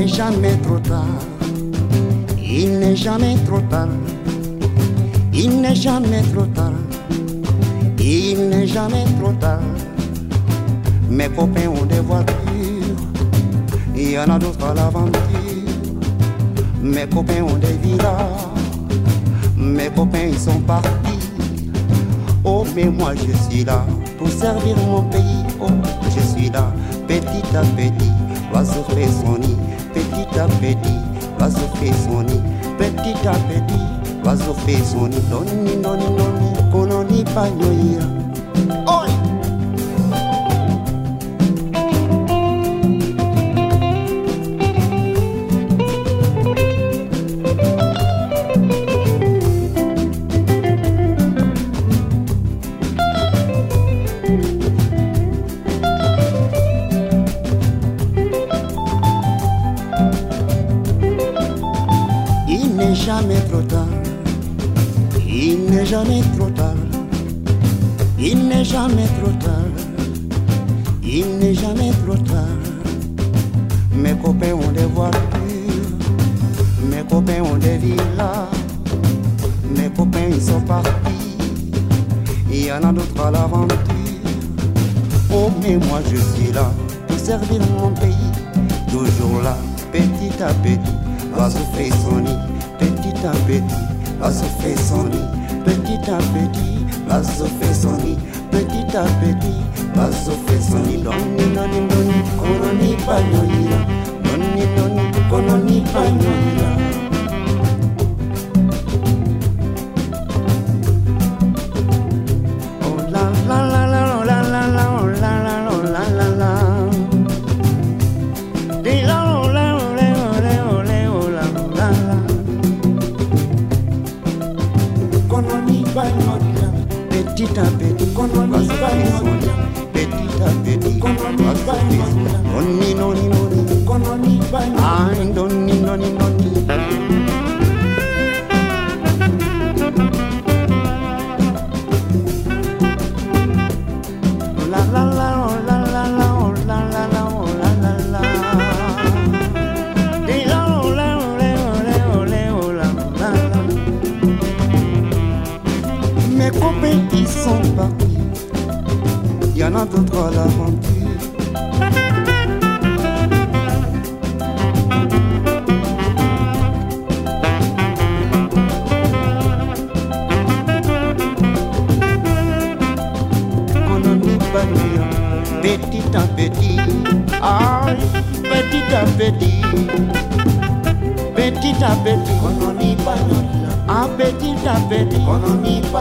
n'est jamais trop tard. Il n'est jamais trop tard. Il n'est jamais trop tard. Il n'est jamais trop tard. Mes copains ont des voitures, il y en a d'autres à l'aventure. Mes copains ont des villas, mes copains ils sont partis. Oh mais moi je suis là pour servir mon pays. Oh je suis là, petit à petit, l'oiseau fait son nid. Petit à petit, l'oiseau fait son nid. Petit à petit, l'oiseau fait son nid. Doni, doni, doni, koloni panyoïa. Oh! Jamais trop tard, il n'est jamais trop tard, il n'est jamais trop tard, il n'est jamais trop tard. Mes copains ont des voitures, mes copains ont des villas, mes copains ils sont partis, il y en a d'autres à l'aventure. Oh mais moi je suis là pour servir mon pays, toujours là, petit à petit, l'oiseau fait son nid. Petit à petit, l'oiseau fait son nid. Petit à petit, l'oiseau fait son nid. Petit à petit, l'oiseau fait son nid. Doni, doni, doni, koloni panyoïla. Doni, doni, koloni panyoïla. Oh la la la la, oh la la la, oh la la la, oh la la la. Di la, oh la, oh la, oh la, oh la, oh la, oh la la. Petit à petit, petit à petit, noni noni noni, ay noni noni noni. La la la, oh la la la, oh la la la, oh la la la. Di la, oh la, oh la, oh la, oh la, oh la la la. Mes copains ils sont partis, il y en a d'autres à l'aventure. Petit à petit, aïe, petit à petit, petit à petit, on n'y pas ah, petit à petit, on n'y pas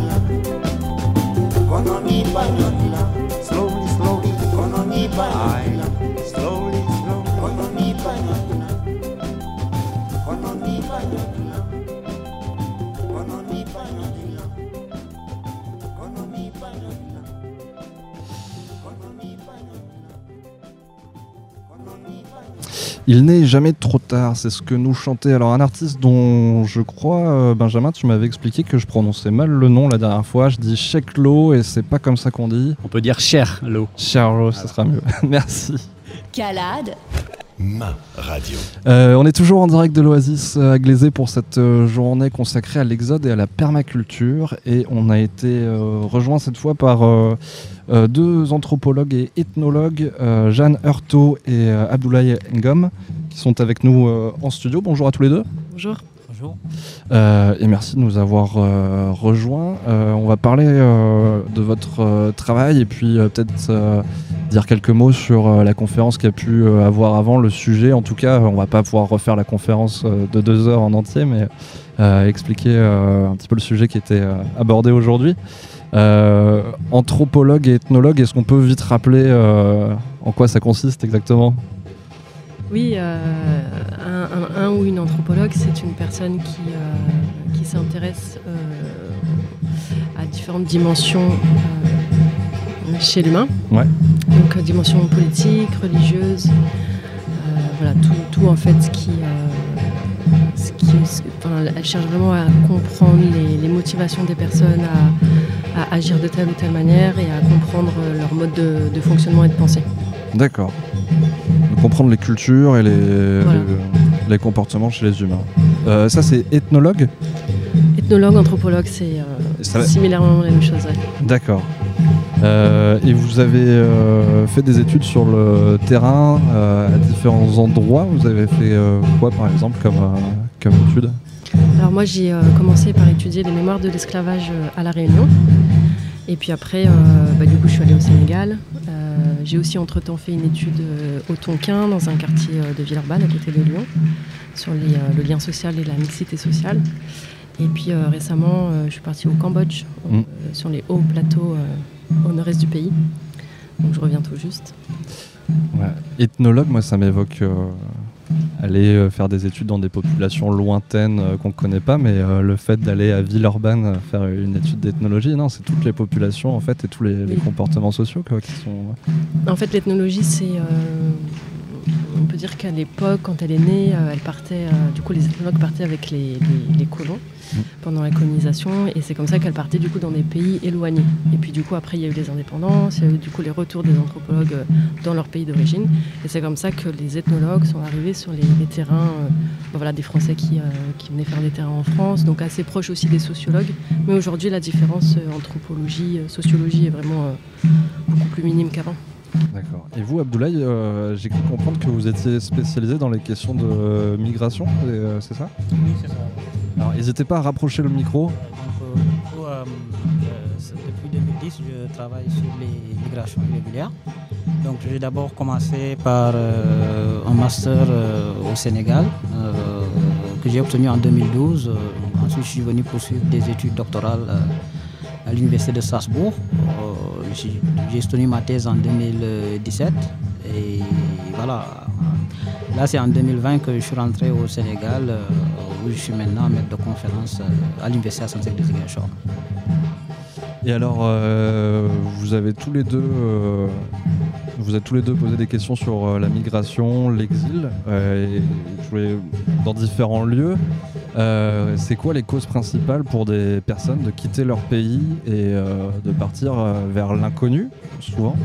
on n'y pas slowly, slowly, on n'y pas slowly, slowly, on n'y pas on n'y pas Il n'est jamais trop tard, c'est ce que nous chantait alors un artiste dont je crois, Benjamin, tu m'avais expliqué que je prononçais mal le nom la dernière fois. Je dis Cheikh Lo et c'est pas comme ça qu'on dit. On peut dire Cher Lo. Cher Lo, ça sera mieux. Merci. Calade. Ma radio. On est toujours en direct de l'Oasis à Glazé pour cette journée consacrée à l'exode et à la permaculture. Et on a été rejoint cette fois par deux anthropologues et ethnologues, Jeanne Heurtaud et Abdoulaye Ngom, qui sont avec nous en studio. Bonjour à tous les deux. Bonjour. Bonjour. Et merci de nous avoir rejoints. On va parler de votre travail et puis peut-être dire quelques mots sur la conférence qu'il y a pu avoir avant, le sujet. En tout cas, on va pas pouvoir refaire la conférence de 2 heures en entier, mais expliquer un petit peu le sujet qui était abordé aujourd'hui. Anthropologue et ethnologue, est-ce qu'on peut vite rappeler en quoi ça consiste exactement ? Oui, un ou une anthropologue, c'est une personne qui s'intéresse à différentes dimensions chez l'humain. Ouais. Donc dimension politique, religieuse, voilà, tout en fait elle cherche vraiment à comprendre les motivations des personnes à agir de telle ou telle manière et à comprendre leur mode de fonctionnement et de pensée. D'accord. Donc comprendre les cultures et les comportements chez les humains. Ça, c'est ethnologue ? Ethnologue, anthropologue, c'est similairement la même chose. Ouais. D'accord. Et vous avez fait des études sur le terrain à différents endroits. Vous avez fait quoi, par exemple, comme étude ? Alors moi, j'ai commencé par étudier les mémoires de l'esclavage à La Réunion. Et puis après, du coup, je suis allée au Sénégal. J'ai aussi entre-temps fait une étude au Tonkin, dans un quartier de Villeurbanne, à côté de Lyon, sur le lien social et la mixité sociale. Et puis récemment, je suis partie au Cambodge, sur les hauts plateaux au nord-est du pays. Donc je reviens tout juste. Ouais. Ethnologue, moi, ça m'évoque aller faire des études dans des populations lointaines qu'on ne connaît pas, mais le fait d'aller à Villeurbanne faire une étude d'ethnologie, non, c'est toutes les populations en fait et tous les comportements sociaux qui sont... En fait, l'ethnologie, c'est... on peut dire qu'à l'époque, quand elle est née, elle partait, du coup, les ethnologues partaient avec les colons pendant la colonisation, et c'est comme ça qu'elle partait du coup dans des pays éloignés. Et puis du coup, après, il y a eu les indépendances, il y a eu du coup les retours des anthropologues dans leur pays d'origine, et c'est comme ça que les ethnologues sont arrivés sur les terrains, des Français qui venaient faire des terrains en France, donc assez proches aussi des sociologues. Mais aujourd'hui, la différence anthropologie, sociologie est vraiment beaucoup plus minime qu'avant. D'accord. Et vous, Abdoulaye, j'ai cru comprendre que vous étiez spécialisé dans les questions de migration, c'est ça ? Oui, c'est ça. Alors, n'hésitez pas à rapprocher le micro. Depuis 2010, je travaille sur les migrations irrégulières. Donc, j'ai d'abord commencé par un master au Sénégal que j'ai obtenu en 2012. Ensuite, je suis venu poursuivre des études doctorales à l'université de Strasbourg. J'ai soutenu ma thèse en 2017 et voilà. Là, c'est en 2020 que je suis rentré au Sénégal où je suis maintenant maître de conférence à l'université à Saint-Exupéry-de-Ziguinchor. Et alors, vous êtes tous les deux posé des questions sur la migration, l'exil, dans différents lieux. C'est quoi les causes principales pour des personnes de quitter leur pays et de partir vers l'inconnu, souvent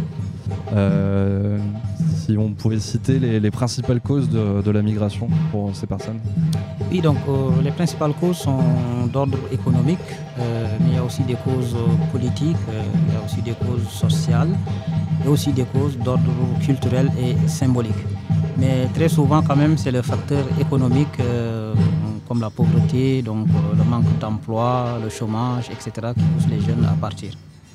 si on pouvait citer les principales causes de la migration pour ces personnes. Oui, donc les principales causes sont d'ordre économique, mais il y a aussi des causes politiques, il y a aussi des causes sociales, et aussi des causes d'ordre culturel et symbolique. Mais très souvent, quand même, c'est le facteur économique, comme la pauvreté, donc le manque d'emploi, le chômage, etc., qui poussent les jeunes à partir.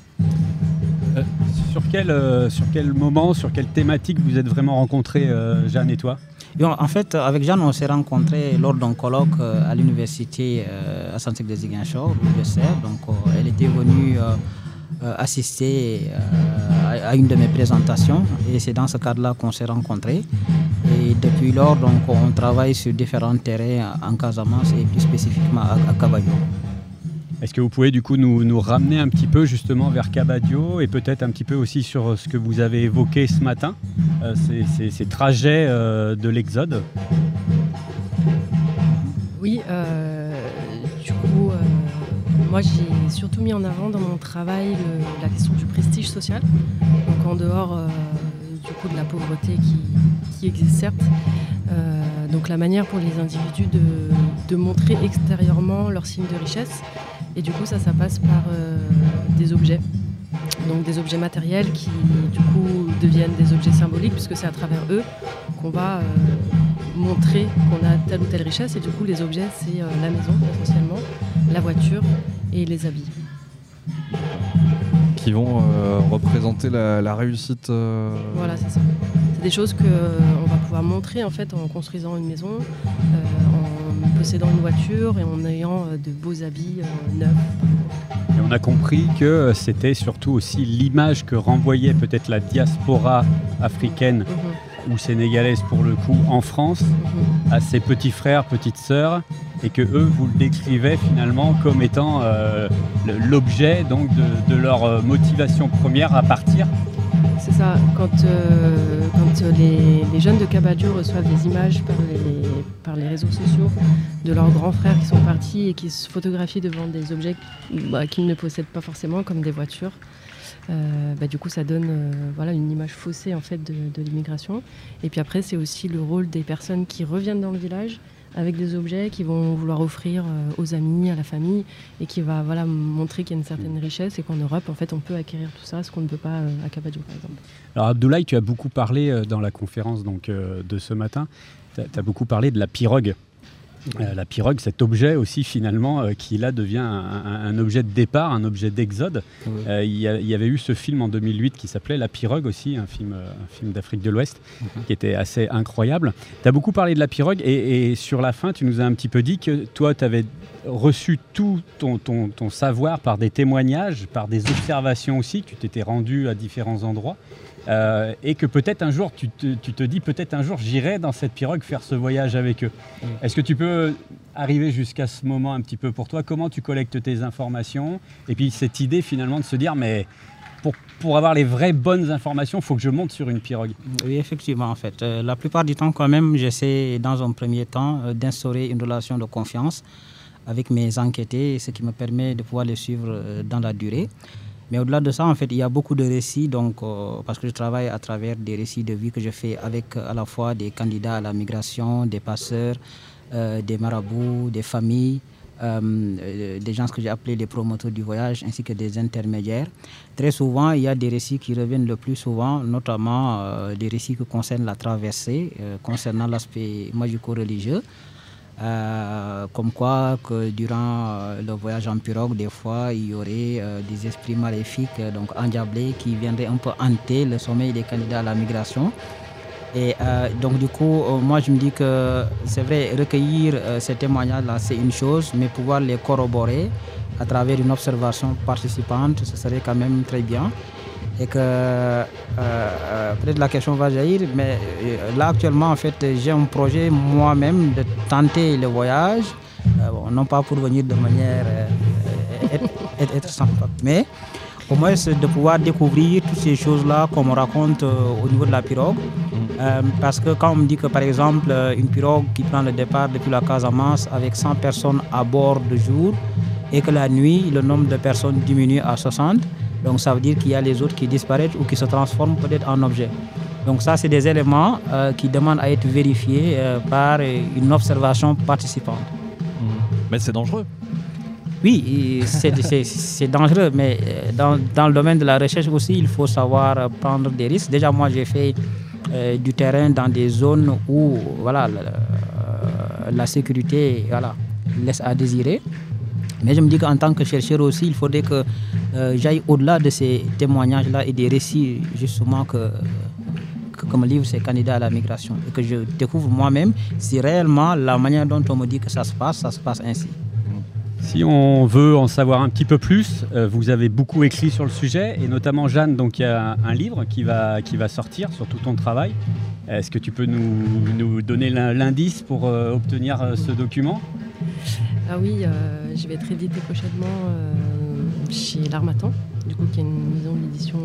Sur quel moment, sur quelle thématique vous êtes vraiment rencontrés, Jeanne et toi ? En fait, avec Jeanne, on s'est rencontrés lors d'un colloque à l'université à Saint-Exupéry-de-Ziguinchor, où je sers. Donc, elle était venue assister à une de mes présentations, et c'est dans ce cadre-là qu'on s'est rencontrés. Et depuis lors, donc, on travaille sur différents terrains en Casamance et plus spécifiquement à Cabadio. Est-ce que vous pouvez du coup nous ramener un petit peu justement vers Cabadio et peut-être un petit peu aussi sur ce que vous avez évoqué ce matin, ces trajets de l'Exode ? Oui, du coup, moi j'ai surtout mis en avant dans mon travail la question du prestige social, donc en dehors du coup de la pauvreté qui existe certes. Donc la manière pour les individus de montrer extérieurement leurs signes de richesse. Et du coup, ça passe par des objets. Donc des objets matériels qui, du coup, deviennent des objets symboliques, puisque c'est à travers eux qu'on va montrer qu'on a telle ou telle richesse. Et du coup, les objets, c'est la maison, essentiellement, la voiture et les habits. Qui vont représenter la réussite. Voilà, c'est ça. C'est des choses qu'on va pouvoir montrer, en fait, en construisant une maison, en possédant une voiture et en ayant de beaux habits neufs. Et on a compris que c'était surtout aussi l'image que renvoyait peut-être la diaspora africaine ou sénégalaise pour le coup en France à ses petits frères, petites sœurs, et que eux vous le décrivaient finalement comme étant l'objet donc de leur motivation première à partir. C'est ça, quand les jeunes de Cabadio reçoivent des images par les réseaux sociaux de leurs grands frères qui sont partis et qui se photographient devant des objets qu'ils ne possèdent pas forcément, comme des voitures, Du coup, ça donne une image faussée en fait de l'immigration. Et puis après, c'est aussi le rôle des personnes qui reviennent dans le village avec des objets qu'ils vont vouloir offrir aux amis, à la famille, et qui va montrer qu'il y a une certaine richesse et qu'en Europe, en fait, on peut acquérir tout ça, ce qu'on ne peut pas à Cabadio, par exemple. Alors Abdoulaye, tu as beaucoup parlé dans la conférence de ce matin, tu as beaucoup parlé de la pirogue. La pirogue, cet objet aussi finalement qui là devient un objet de départ, un objet d'exode. Oui. Il y avait eu ce film en 2008 qui s'appelait La pirogue aussi, un film d'Afrique de l'Ouest qui était assez incroyable. Tu as beaucoup parlé de la pirogue et sur la fin tu nous as un petit peu dit que toi tu avais reçu tout ton savoir par des témoignages, par des observations aussi, que tu t'étais rendu à différents endroits. Et que peut-être un jour, tu te dis peut-être un jour j'irai dans cette pirogue faire ce voyage avec eux. Est-ce que tu peux arriver jusqu'à ce moment un petit peu pour toi? Comment tu collectes tes informations? Et puis cette idée finalement de se dire mais pour avoir les vraies bonnes informations, il faut que je monte sur une pirogue. Oui, effectivement en fait. La plupart du temps quand même, j'essaie dans un premier temps d'instaurer une relation de confiance avec mes enquêtés, ce qui me permet de pouvoir les suivre dans la durée. Mais au-delà de ça, en fait, il y a beaucoup de récits, parce que je travaille à travers des récits de vie que je fais avec à la fois des candidats à la migration, des passeurs, des marabouts, des familles, des gens que j'ai appelés des promoteurs du voyage, ainsi que des intermédiaires. Très souvent, il y a des récits qui reviennent le plus souvent, notamment des récits qui concernent la traversée, concernant l'aspect magico-religieux. Comme quoi que durant le voyage en pirogue, des fois, il y aurait des esprits maléfiques, donc endiablés, qui viendraient un peu hanter le sommeil des candidats à la migration. Et donc du coup, moi je me dis que c'est vrai, recueillir ces témoignages-là, c'est une chose, mais pouvoir les corroborer à travers une observation participante, ce serait quand même très bien. Et que peut-être la question va jaillir, mais là actuellement en fait j'ai un projet moi-même de tenter le voyage, non pas pour venir de manière être sympa, mais au moins c'est de pouvoir découvrir toutes ces choses-là qu'on me raconte au niveau de la pirogue. Parce que quand on me dit que par exemple une pirogue qui prend le départ depuis la Casamance avec 100 personnes à bord de jour et que la nuit le nombre de personnes diminue à 60, donc ça veut dire qu'il y a les autres qui disparaissent ou qui se transforment peut-être en objets. Donc ça, c'est des éléments qui demandent à être vérifiés par une observation participante. Mais c'est dangereux. Oui, c'est dangereux, mais dans le domaine de la recherche aussi, il faut savoir prendre des risques. Déjà, moi, j'ai fait du terrain dans des zones où la sécurité laisse à désirer. Mais je me dis qu'en tant que chercheur aussi, il faudrait que j'aille au-delà de ces témoignages-là et des récits justement que me livrent ces candidats à la migration. Et que je découvre moi-même si réellement la manière dont on me dit que ça se passe ainsi. Si on veut en savoir un petit peu plus, vous avez beaucoup écrit sur le sujet, et notamment Jeanne, donc il y a un livre qui va sortir sur tout ton travail. Est-ce que tu peux nous donner l'indice pour obtenir ce document ? Ah oui, je vais être éditée prochainement chez l'Harmattan, du coup qui est une maison d'édition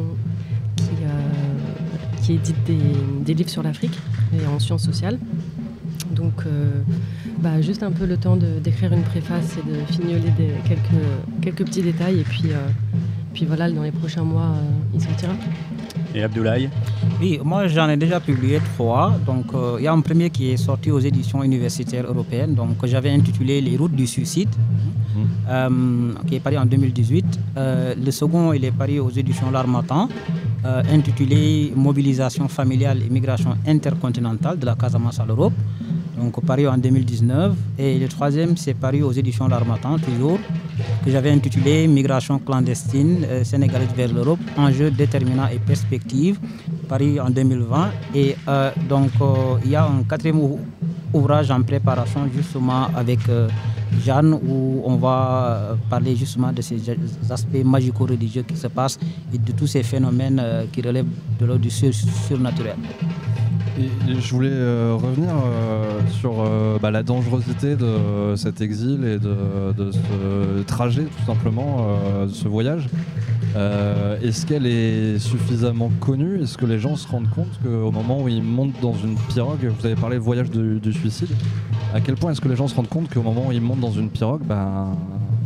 qui édite des livres sur l'Afrique et en sciences sociales. Donc juste un peu le temps d'écrire une préface et de fignoler quelques petits détails, et puis voilà, dans les prochains mois il sortira. Et Abdoulaye ? Oui, moi j'en ai déjà publié 3. Donc il y a un premier qui est sorti aux éditions universitaires européennes, donc que j'avais intitulé Les routes du suicide, qui est paru en 2018. Le second, il est paru aux éditions l'Harmattan, intitulé Mobilisation familiale et migration intercontinentale de la Casamance à l'Europe, donc paru en 2019. Et le troisième, c'est paru aux éditions l'Harmattan, toujours, que j'avais intitulé Migration clandestine sénégalaise vers l'Europe, enjeux, déterminants et perspectives, paru en 2020. Et donc il y a un quatrième ouvrage en préparation justement avec Jeanne, où on va parler justement de ces aspects magico-religieux qui se passent et de tous ces phénomènes qui relèvent de l'ordre du surnaturel. Et je voulais revenir sur la dangerosité de cet exil et de ce trajet, tout simplement, de ce voyage. Est-ce qu'elle est suffisamment connue ? Est-ce que les gens se rendent compte qu'au moment où ils montent dans une pirogue, vous avez parlé de voyage du suicide, à quel point est-ce que les gens se rendent compte qu'au moment où ils montent dans une pirogue,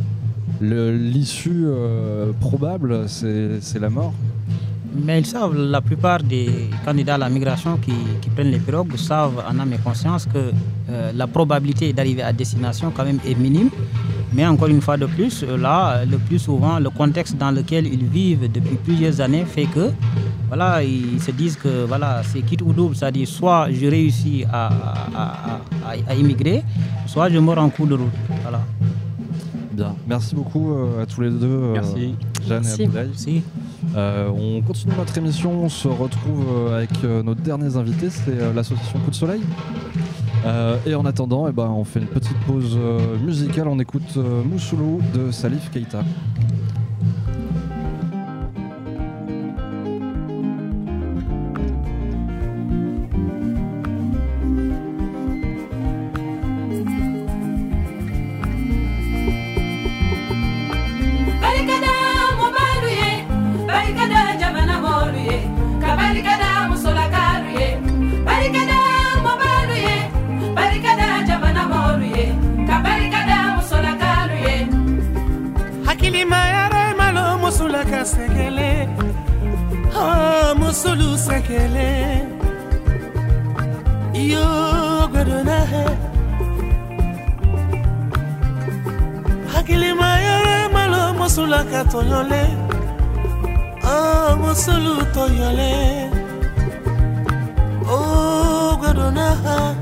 L'issue probable, c'est la mort. Mais ils savent, la plupart des candidats à la migration qui prennent les pirogues savent en âme et conscience que la probabilité d'arriver à destination quand même est minime. Mais encore une fois de plus, là, le plus souvent, le contexte dans lequel ils vivent depuis plusieurs années fait que, voilà, ils se disent que voilà, c'est quitte ou double, c'est-à-dire soit je réussis à immigrer, soit je meurs en cours de route. Voilà. Bien, merci beaucoup à tous les deux. Merci. Jeanne et Abdoulaye. Merci. On continue notre émission, on se retrouve avec nos derniers invités, c'est l'association Coup de Soleil. Et en attendant, on fait une petite pause musicale, on écoute Moussoulou de Salif Keita. Sekele, oh musulu sekele, yo godona he, hakili mayore malo musula katoyole, oh musulu toyole, oh godona ha,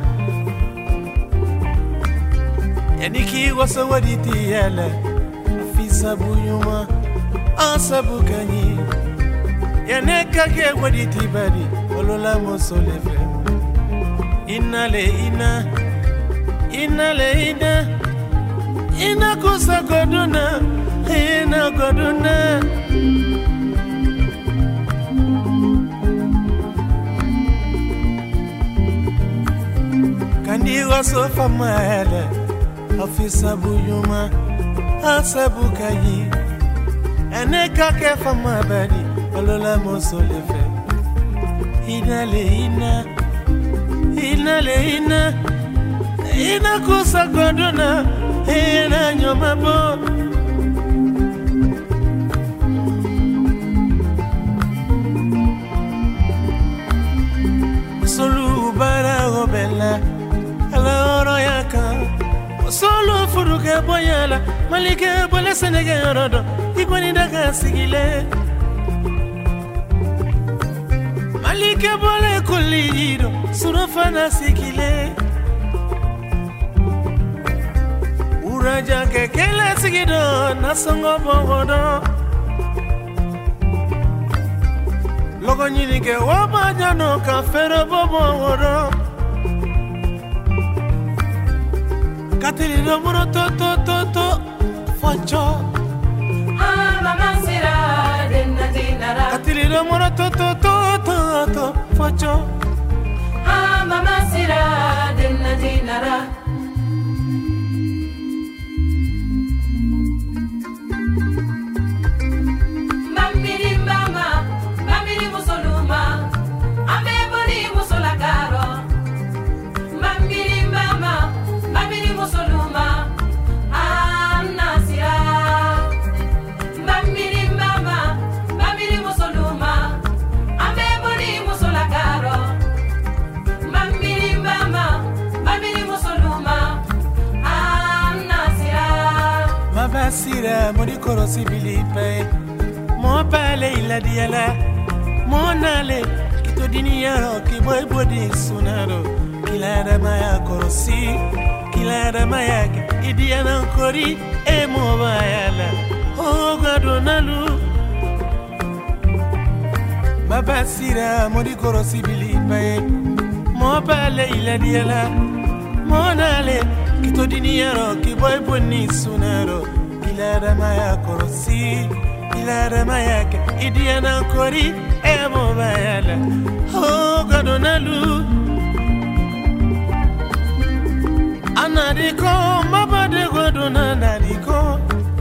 yaniki wasa waditi yele, afisa buyuma. Ansabukani yaneka ke waditi badi olola mosolefe inale ina kusa goduna ina goduna kandi wasofa mala afisa buyuma ansabukani Aneka ke fama badi olola mosolefe ina kusa goduna ina nyoma bo solu bara obela ala oro yaka solu furuke boyala malike bole senege rodo Ikwani daga sigile Malike bole kulido Surafana sigile Uraja kekele sigido Nasongo bongodo Logo nyini ke wabajano Kafero bongodo Katilido muro to Facho Katili mora to facho mama sira denna dinara Mamiri musoluma ameboni musolakaro Mamiri musoluma anasira Sira modi korosi bilipe mo pale ila diala mo nale kito diniyaro ki boy bodi sunaro kilara maya korosi kilara maya idiana kori e mo bayala o gadonalu baba sira modi korosi bilipe mo pale ila diala mo nale kito diniyaro ki boy bodi sunaro Ilara maya korosi, ilara maya ke idiana kori emo bayala. Oh gadonalu, anadiko mabade godona nadiko.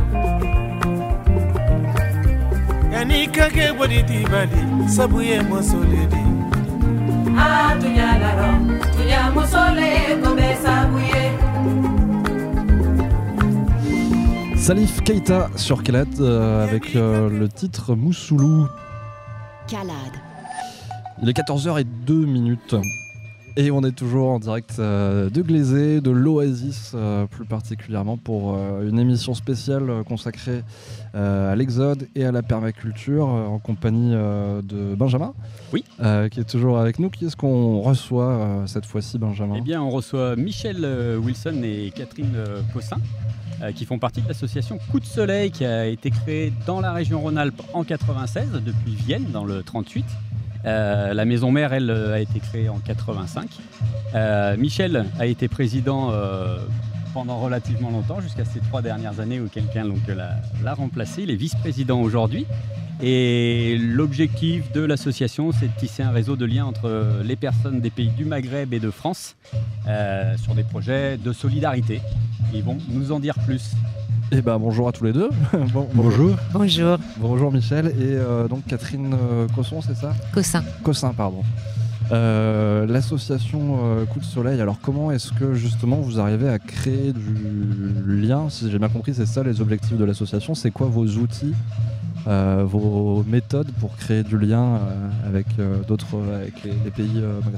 Yanika ke boditi badi sabuye mosoledi. Ah tunya laro, tunya mosole kobe sabuye. Salif Keita sur Calade avec le titre Moussoulou. Calade. Il est 14h02 et on est toujours en direct de Glazé, de l'Oasis plus particulièrement pour une émission spéciale consacrée à l'exode et à la permaculture en compagnie de Benjamin. Oui. Qui est toujours avec nous. Qui est-ce qu'on reçoit cette fois-ci, Benjamin ? Eh bien, on reçoit Michel Wilson et Catherine Cossin, qui font partie de l'association Coup de Soleil, qui a été créée dans la région Rhône-Alpes en 96, depuis Vienne, dans le 38. La maison mère, elle, a été créée en 85. Michel a été président pendant relativement longtemps, jusqu'à ces 3 dernières années où quelqu'un l'a remplacé. Il est vice-président aujourd'hui. Et l'objectif de l'association, c'est de tisser un réseau de liens entre les personnes des pays du Maghreb et de France sur des projets de solidarité. Ils vont nous en dire plus. Eh ben, bonjour à tous les deux. Bonjour. Bonjour. Bonjour Michel et donc Catherine Cosson, c'est ça ? Cossin, pardon. L'association Coup de Soleil, alors comment est-ce que justement vous arrivez à créer du lien ? Si j'ai bien compris, c'est ça les objectifs de l'association. C'est quoi vos outils, vos méthodes pour créer du lien avec les pays maghrébins ?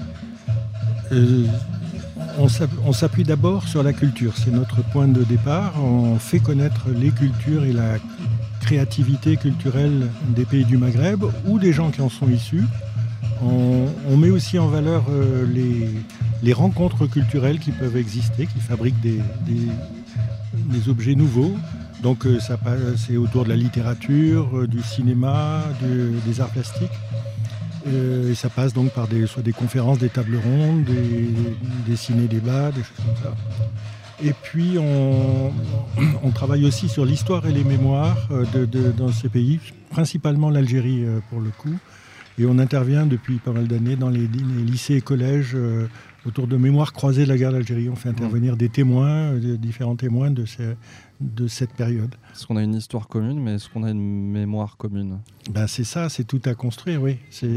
On s'appuie d'abord sur la culture, c'est notre point de départ. On fait connaître les cultures et la créativité culturelle des pays du Maghreb ou des gens qui en sont issus. On met aussi en valeur les rencontres culturelles qui peuvent exister, qui fabriquent des objets nouveaux. Donc c'est autour de la littérature, du cinéma, des arts plastiques. Et ça passe donc par soit des conférences, des tables rondes, des ciné-débats, des choses comme ça. Et puis on travaille aussi sur l'histoire et les mémoires dans ces pays, principalement l'Algérie pour le coup. Et on intervient depuis pas mal d'années dans les lycées et collèges autour de mémoires croisées de la guerre d'Algérie. On fait intervenir des témoins, différents témoins de cette période. Est-ce qu'on a une histoire commune, mais est-ce qu'on a une mémoire commune ? Ben c'est ça, c'est tout à construire, oui.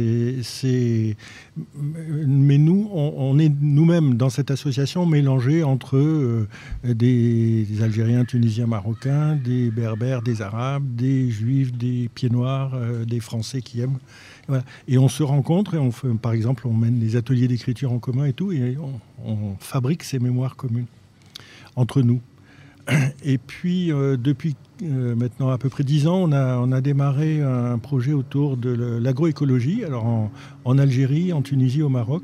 Mais nous, on est nous-mêmes dans cette association mélangés entre des Algériens, Tunisiens, Marocains, des Berbères, des Arabes, des Juifs, des Pieds Noirs, des Français qui aiment. Voilà. Et on se rencontre et par exemple, on mène des ateliers d'écriture en commun et tout, et on fabrique ces mémoires communes entre nous. Et puis, depuis maintenant à peu près 10 ans, on a démarré un projet autour de l'agroécologie, alors en Algérie, en Tunisie, au Maroc.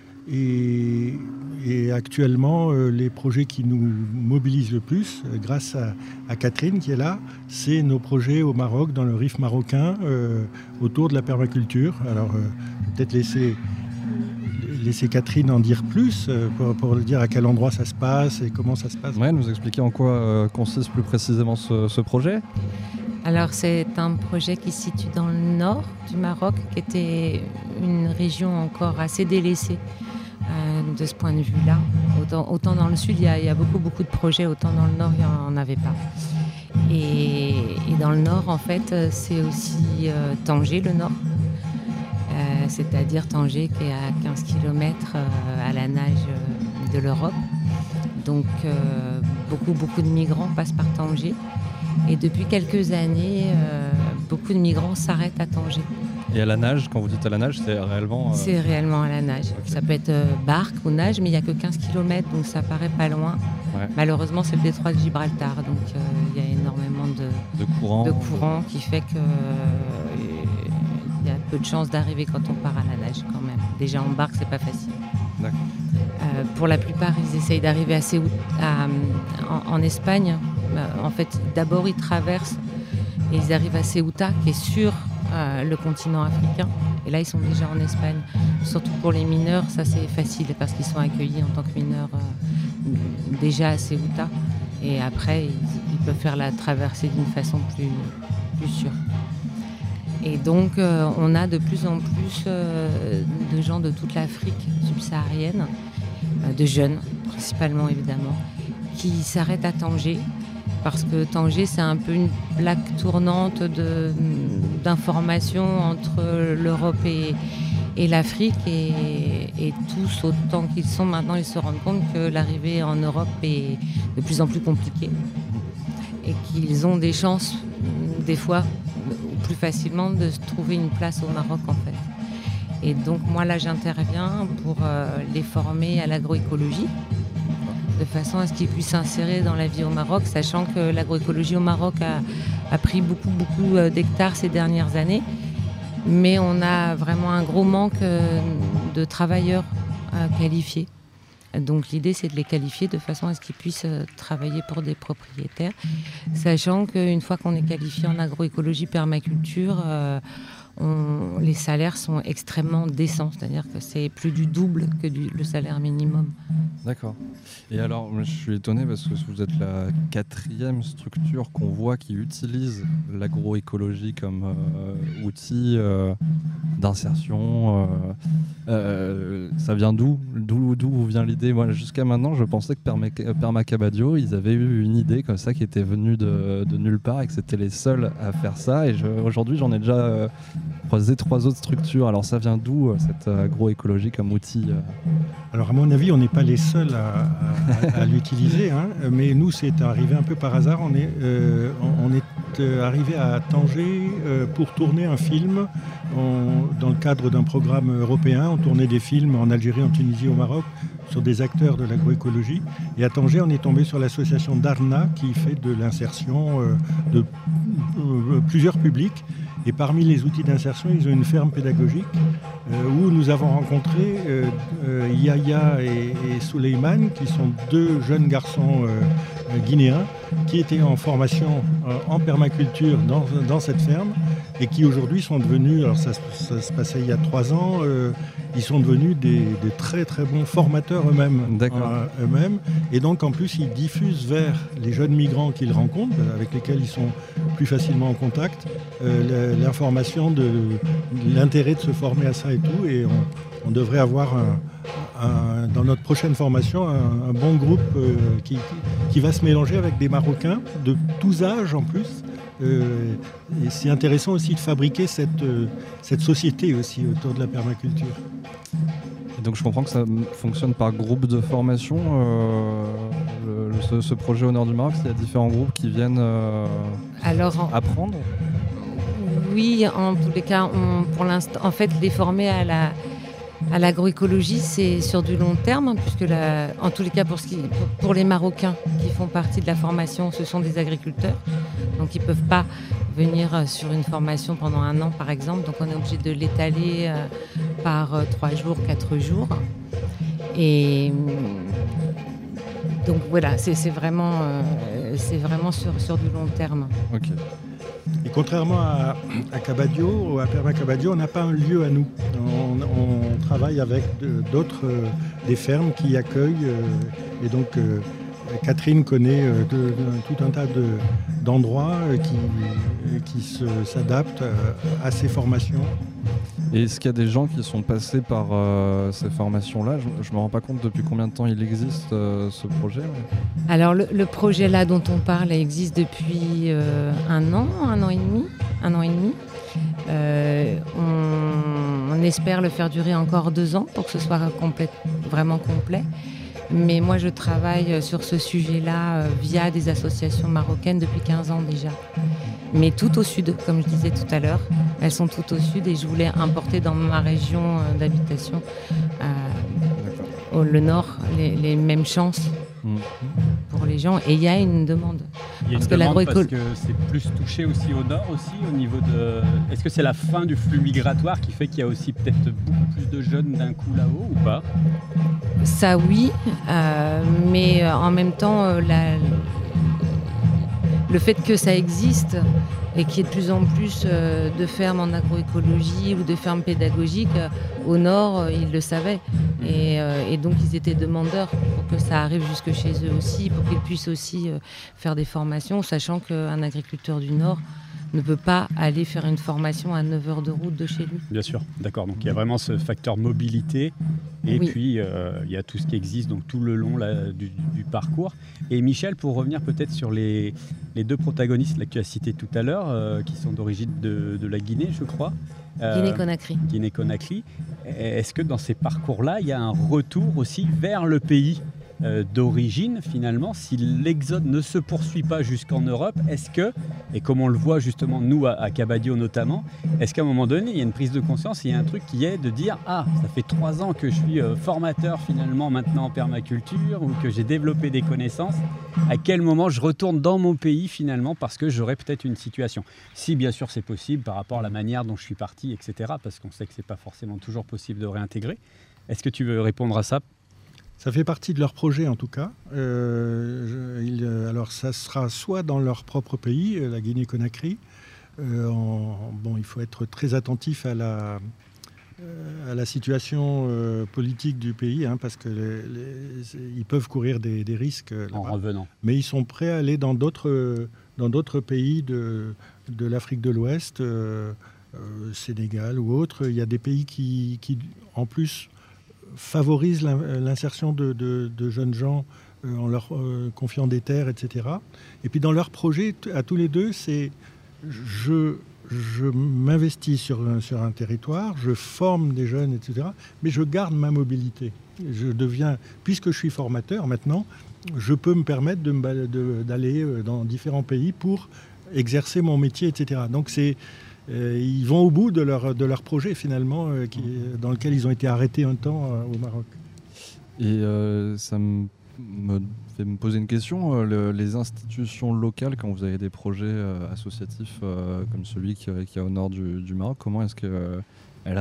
Et actuellement, les projets qui nous mobilisent le plus, grâce à Catherine qui est là, c'est nos projets au Maroc, dans le Rif marocain, autour de la permaculture. Alors, peut-être laisser Catherine en dire plus pour dire à quel endroit ça se passe et comment ça se passe. Ouais, nous expliquer en quoi consiste plus précisément ce projet. Alors c'est un projet qui se situe dans le nord du Maroc, qui était une région encore assez délaissée de ce point de vue-là. Autant dans le sud, il y a beaucoup de projets, autant dans le nord, il n'y en avait pas. Et dans le nord, en fait, c'est aussi Tanger, le nord. C'est-à-dire Tanger qui est à 15 km à la nage de l'Europe. Donc beaucoup de migrants passent par Tanger. Et depuis quelques années, beaucoup de migrants s'arrêtent à Tanger. Et à la nage, quand vous dites à la nage, c'est réellement... C'est réellement à la nage. Okay. Ça peut être barque ou nage, mais il n'y a que 15 km, donc ça paraît pas loin. Ouais. Malheureusement, c'est le détroit de Gibraltar, donc il y a énormément de courant qui fait que... Il y a peu de chances d'arriver quand on part à la nage quand même. Déjà en barque, c'est pas facile. D'accord. Pour la plupart, ils essayent d'arriver à Ceuta, en Espagne. En fait, d'abord, ils traversent et ils arrivent à Ceuta, qui est sur le continent africain. Et là, ils sont déjà en Espagne. Surtout pour les mineurs, ça c'est facile parce qu'ils sont accueillis en tant que mineurs déjà à Ceuta. Et après, ils peuvent faire la traversée d'une façon plus sûre. Et donc, on a de plus en plus de gens de toute l'Afrique subsaharienne, de jeunes principalement évidemment, qui s'arrêtent à Tanger, parce que Tanger, c'est un peu une plaque tournante d'informations entre l'Europe et l'Afrique. Et tous, autant qu'ils sont maintenant, ils se rendent compte que l'arrivée en Europe est de plus en plus compliquée. et qu'ils ont des chances, des fois, plus facilement de se trouver une place au Maroc en fait. Et donc moi là j'interviens pour les former à l'agroécologie, de façon à ce qu'ils puissent s'insérer dans la vie au Maroc, sachant que l'agroécologie au Maroc a pris beaucoup d'hectares ces dernières années, mais on a vraiment un gros manque de travailleurs qualifiés. Donc l'idée c'est de les qualifier de façon à ce qu'ils puissent travailler pour des propriétaires, sachant qu'une fois qu'on est qualifié en agroécologie permaculture, les salaires sont extrêmement décents, c'est-à-dire que c'est plus du double que le salaire minimum. D'accord. Et alors, je suis étonné parce que vous êtes la 4e structure qu'on voit qui utilise l'agroécologie comme outil d'insertion. Ça vient d'où vient l'idée? Moi, jusqu'à maintenant, je pensais que Permacabadio, ils avaient eu une idée comme ça qui était venue de nulle part et que c'était les seuls à faire ça. Et aujourd'hui, j'en ai déjà croisé 3 autres structures. Alors, ça vient d'où cette agroécologie comme outil? Alors, à mon avis, on n'est pas les seuls à l'utiliser, hein, mais nous, c'est arrivé un peu par hasard. On est arrivé à Tanger pour tourner un film dans le cadre d'un programme européen. On tournait des films en Algérie, en Tunisie, au Maroc, sur des acteurs de l'agroécologie. Et à Tanger, on est tombé sur l'association Darna qui fait de l'insertion de plusieurs publics. Et parmi les outils d'insertion, ils ont une ferme pédagogique où nous avons rencontré Yahya et Souleymane, qui sont 2 jeunes garçons guinéens qui étaient en formation en permaculture dans cette ferme et qui aujourd'hui sont devenus, alors ça se passait il y a 3 ans, ils sont devenus des très très bons formateurs eux-mêmes. Et donc en plus ils diffusent vers les jeunes migrants qu'ils rencontrent, avec lesquels ils sont plus facilement en contact, l'information de l'intérêt de se former à ça et tout. Et on devrait avoir dans notre prochaine formation un bon groupe qui va se mélanger avec des Marocains de tous âges en plus. Et c'est intéressant aussi de fabriquer cette société aussi autour de la permaculture. Et donc je comprends que ça fonctionne par groupe de formation, ce projet au nord du Maroc, il y a différents groupes qui viennent apprendre. Oui, en tous les cas, pour l'instant, en fait, les former à l'agroécologie, c'est sur du long terme, puisque en tous les cas, pour les Marocains qui font partie de la formation, ce sont des agriculteurs. Donc, ils ne peuvent pas venir sur une formation pendant 1 an, par exemple. Donc, on est obligé de l'étaler par 3 jours, 4 jours. Et donc, voilà, c'est vraiment sur du long terme. Ok. Et contrairement à Cabadio ou à Permacabadio, on n'a pas un lieu à nous. On travaille avec des fermes qui accueillent. Et donc, Catherine connaît tout un tas d'endroits qui s'adaptent à ces formations. Et est-ce qu'il y a des gens qui sont passés par ces formations-là? Je ne me rends pas compte depuis combien de temps il existe ce projet. Mais... Alors le projet là dont on parle existe depuis 1 an et demi. On espère le faire durer encore 2 ans pour que ce soit vraiment complet. Mais moi je travaille sur ce sujet-là via des associations marocaines depuis 15 ans déjà. Mais tout au sud, comme je disais tout à l'heure. Elles sont tout au sud et je voulais importer dans ma région d'habitation, le nord, les mêmes chances pour les gens. Et il y a une demande. Il y a une demande parce que c'est plus touché aussi au nord aussi, au niveau de... Est-ce que c'est la fin du flux migratoire qui fait qu'il y a aussi peut-être beaucoup plus de jeunes d'un coup là-haut ou pas? Ça oui, mais en même temps, le fait que ça existe et qu'il y ait de plus en plus de fermes en agroécologie ou de fermes pédagogiques, au nord, ils le savaient. Et donc, ils étaient demandeurs pour que ça arrive jusque chez eux aussi, pour qu'ils puissent aussi faire des formations, sachant qu'un agriculteur du nord ne peut pas aller faire une formation à 9 heures de route de chez lui. Bien sûr, d'accord. Donc, il y a vraiment ce facteur mobilité. Et puis, il y a tout ce qui existe donc, tout le long du parcours. Et Michel, pour revenir peut-être sur les 2 protagonistes là, que tu as cités tout à l'heure, qui sont d'origine de la Guinée, je crois. Guinée-Conakry. Est-ce que dans ces parcours-là, il y a un retour aussi vers le pays d'origine finalement, si l'exode ne se poursuit pas jusqu'en Europe, est-ce que, et comme on le voit justement nous à Cabadio notamment, est-ce qu'à un moment donné il y a une prise de conscience, il y a un truc qui est de dire ça fait 3 ans que je suis formateur finalement maintenant en permaculture ou que j'ai développé des connaissances, à quel moment je retourne dans mon pays finalement parce que j'aurais peut-être une situation, si bien sûr c'est possible par rapport à la manière dont je suis parti, etc., parce qu'on sait que c'est pas forcément toujours possible de réintégrer. Est-ce que tu veux répondre à ça ? Ça fait partie de leur projet en tout cas. Alors ça sera soit dans leur propre pays, la Guinée-Conakry. Il faut être très attentif à la situation politique du pays, parce que ils peuvent courir des risques en revenant. Mais ils sont prêts à aller dans d'autres pays de l'Afrique de l'Ouest, Sénégal ou autres. Il y a des pays qui en plus favorisent l'insertion de jeunes gens en leur confiant des terres, etc. Et puis dans leur projet, à tous les deux, c'est je m'investis sur un territoire, je forme des jeunes, etc. Mais je garde ma mobilité. Puisque je suis formateur maintenant, je peux me permettre d'aller dans différents pays pour exercer mon métier, etc. Donc ils vont au bout de leur projet finalement, dans lequel ils ont été arrêtés un temps au Maroc. Et ça me fait me poser une question. Les institutions locales, quand vous avez des projets associatifs comme celui qui est au nord du Maroc, comment est-ce qu'elles réagissent ?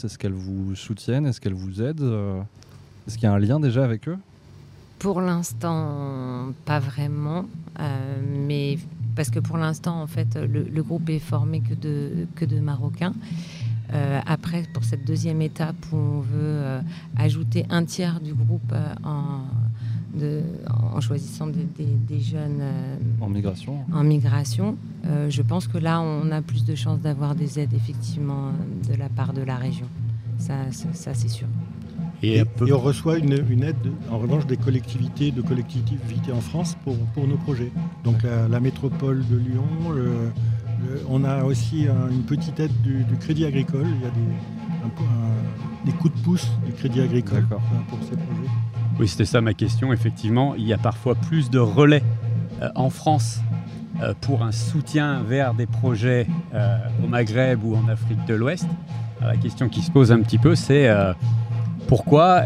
Est-ce qu'elles vous soutiennent ? Est-ce qu'elles vous aident ? Est-ce qu'il y a un lien déjà avec eux ? Pour l'instant, pas vraiment, mais parce que pour l'instant, en fait, le groupe est formé que de Marocains. Après, pour cette deuxième étape où on veut ajouter un tiers du groupe en choisissant des jeunes en migration, je pense que là, on a plus de chances d'avoir des aides, effectivement, de la part de la région. Ça c'est sûr. Et on reçoit une aide, en revanche, des collectivités en France pour nos projets. Donc la métropole de Lyon, on a aussi une petite aide du Crédit Agricole. Il y a des coups de pouce du Crédit Agricole pour ces projets. Oui, c'était ça ma question. Effectivement, il y a parfois plus de relais en France pour un soutien vers des projets au Maghreb ou en Afrique de l'Ouest. Alors, la question qui se pose un petit peu, c'est pourquoi ?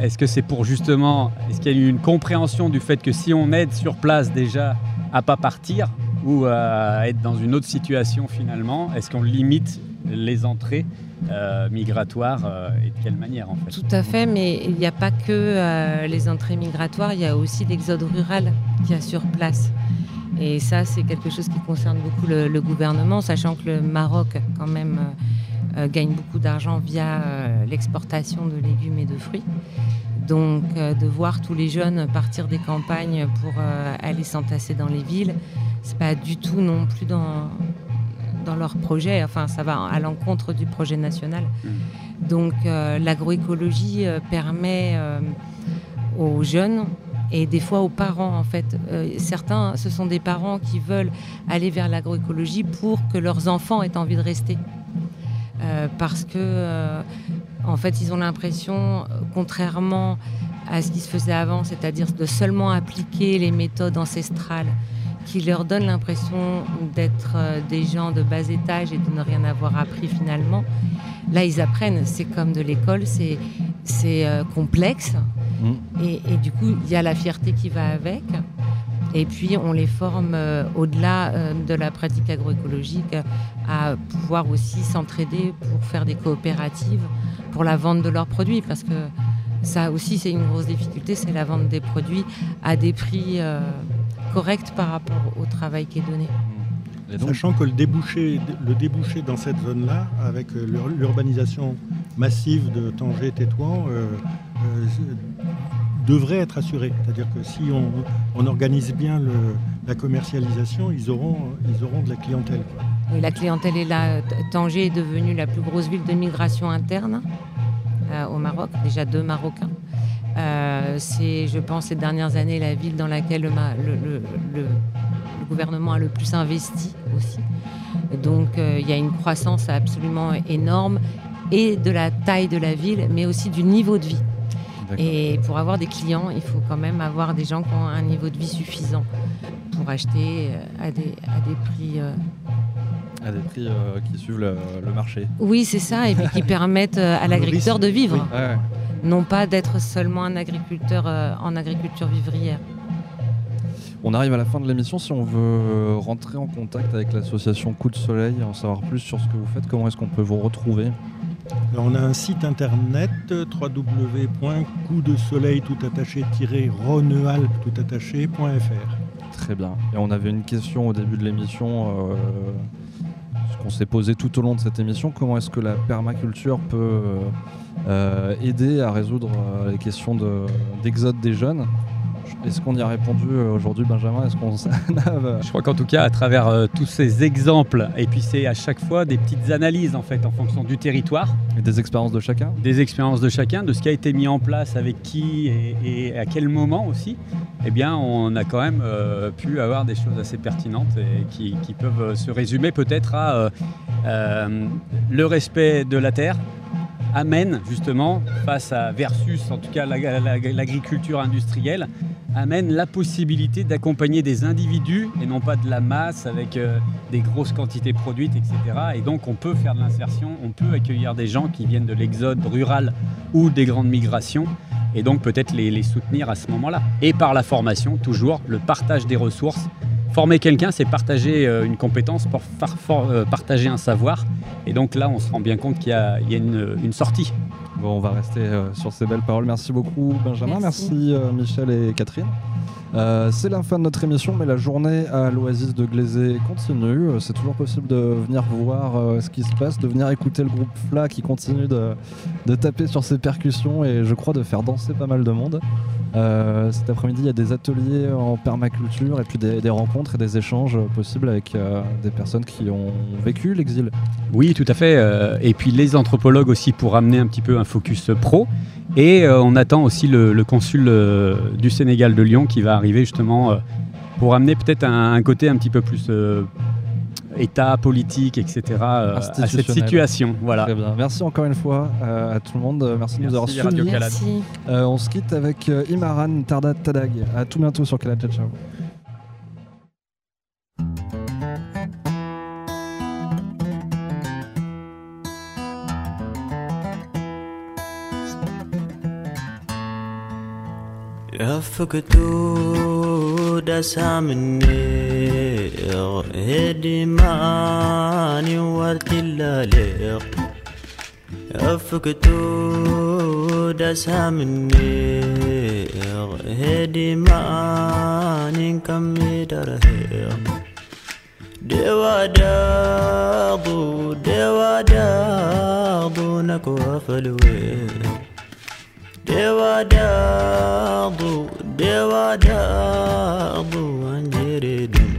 Est-ce que c'est pour justement... Est-ce qu'il y a eu une compréhension du fait que si on aide sur place déjà à pas partir ou à être dans une autre situation finalement, est-ce qu'on limite les entrées migratoires et de quelle manière en fait ? Tout à fait, mais il n'y a pas que les entrées migratoires, il y a aussi l'exode rural qu'il y a sur place. Et ça, c'est quelque chose qui concerne beaucoup le gouvernement, sachant que le Maroc, quand même... gagne beaucoup d'argent via l'exportation de légumes et de fruits. Donc de voir tous les jeunes partir des campagnes pour aller s'entasser dans les villes, c'est pas du tout non plus dans leur projet. Enfin, ça va à l'encontre du projet national. Donc l'agroécologie permet aux jeunes et des fois aux parents, en fait. Certains, ce sont des parents qui veulent aller vers l'agroécologie pour que leurs enfants aient envie de rester. Parce que en fait ils ont l'impression, contrairement à ce qui se faisait avant, c'est-à-dire de seulement appliquer les méthodes ancestrales qui leur donnent l'impression d'être des gens de bas étage et de ne rien avoir appris finalement. Là ils apprennent, c'est comme de l'école, c'est complexe et du coup il y a la fierté qui va avec. Et puis, on les forme au-delà de la pratique agroécologique à pouvoir aussi s'entraider pour faire des coopératives pour la vente de leurs produits. Parce que ça aussi, c'est une grosse difficulté, c'est la vente des produits à des prix corrects par rapport au travail qui est donné. Sachant que le débouché dans cette zone-là, avec l'urbanisation massive de Tanger-Tétouan, devrait être assuré. C'est-à-dire que si on organise bien la commercialisation, ils auront de la clientèle. Oui, la clientèle est là. Tanger est devenue la plus grosse ville de migration interne au Maroc, déjà 2 Marocains. C'est, je pense, ces dernières années, la ville dans laquelle le gouvernement a le plus investi aussi. Donc il y a une croissance absolument énorme et de la taille de la ville, mais aussi du niveau de vie. Et pour avoir des clients, il faut quand même avoir des gens qui ont un niveau de vie suffisant pour acheter à des prix... À des prix qui suivent le marché. Oui, c'est ça, et puis qui permettent à l'agriculteur de vivre. Oui. Ouais. Non pas d'être seulement un agriculteur en agriculture vivrière. On arrive à la fin de l'émission. Si on veut rentrer en contact avec l'association Coup de Soleil, en savoir plus sur ce que vous faites, comment est-ce qu'on peut vous retrouver ? Alors, on a un site internet www.coupdesoleil-ronealpes.fr. Très bien. Et on avait une question au début de l'émission, ce qu'on s'est posé tout au long de cette émission. Comment est-ce que la permaculture peut aider à résoudre les questions d'exode des jeunes ? Est-ce qu'on y a répondu aujourd'hui, Benjamin ? Est-ce qu'on Je crois qu'en tout cas, à travers tous ces exemples, et puis c'est à chaque fois des petites analyses en fait, en fonction du territoire. Et des expériences de chacun ? Des expériences de chacun, de ce qui a été mis en place, avec qui et à quel moment aussi. Eh bien, on a quand même pu avoir des choses assez pertinentes et qui peuvent se résumer peut-être à le respect de la terre, amène justement, versus en tout cas l'agriculture industrielle, amène la possibilité d'accompagner des individus et non pas de la masse avec des grosses quantités produites, etc. Et donc on peut faire de l'insertion, on peut accueillir des gens qui viennent de l'exode rural ou des grandes migrations et donc peut-être les soutenir à ce moment-là. Et par la formation, toujours, le partage des ressources. Former quelqu'un, c'est partager une compétence, partager un savoir. Et donc là, on se rend bien compte qu'il y a une sortie. Bon, on va rester sur ces belles paroles. Merci beaucoup, Benjamin. Merci Michel et Catherine. C'est la fin de notre émission, mais la journée à l'Oasis de Glazé continue. C'est toujours possible de venir voir ce qui se passe, de venir écouter le groupe FLA qui continue de taper sur ses percussions et je crois de faire danser pas mal de monde. Cet après-midi, il y a des ateliers en permaculture et puis des rencontres et des échanges possibles avec des personnes qui ont vécu l'exil. Oui, tout à fait. Et puis les anthropologues aussi pour amener un petit peu un focus pro. Et on attend aussi le consul du Sénégal de Lyon qui va arriver justement pour amener peut-être un côté un petit peu plus État, politique, etc. à cette situation. Voilà. Très bien. Merci encore une fois à tout le monde. Merci de nous avoir suivis. Merci. On se quitte avec Imaran Tardat Tadag. À tout bientôt sur Kalad. Ciao. يفكتو دسامني هدي ماني ورتلاليق يفكتو دسامني هدي ماني كمي درهيق دوا داضو نكو فلوي دوا داضو انجردم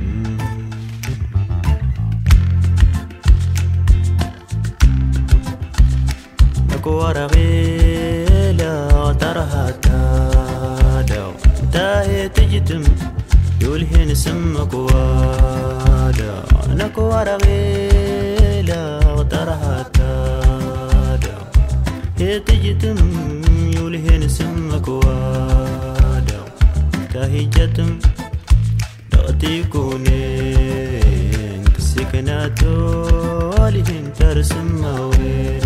نكو ورغيلا ترها تادو تاهي تجتم يولهن سمك وادا نكو ورغيلا ترها تادو هي تجتم يولهن سمك وادا تهجتم دغتي كونين كسكناتو لهن ترسم موين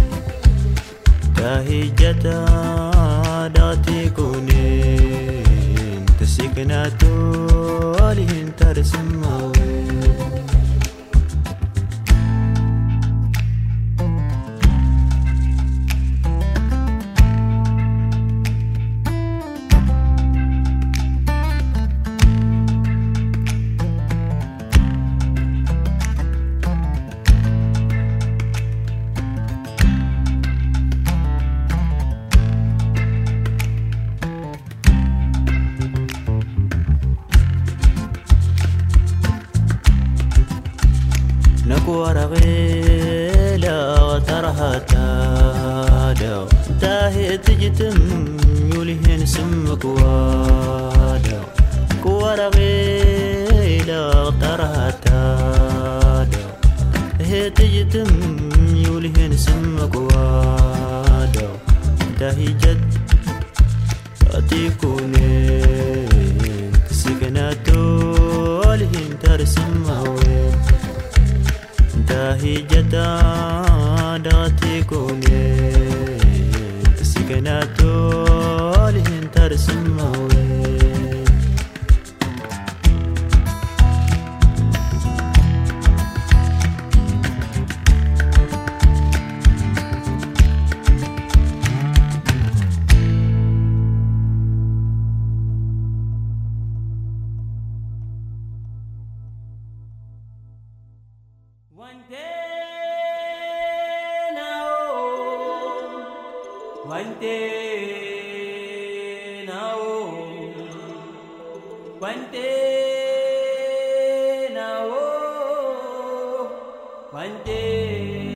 تهجتا دغتي كونين كسكناتو لهن ترسم موين ورغيلا ترها تادو تاهي تجتم يولهن سمك وادو ورغيلا ترها تادو هي تجتم يولهن سمك وادو تاهي جد دغتي كوني سكناتو لهن ترسم One day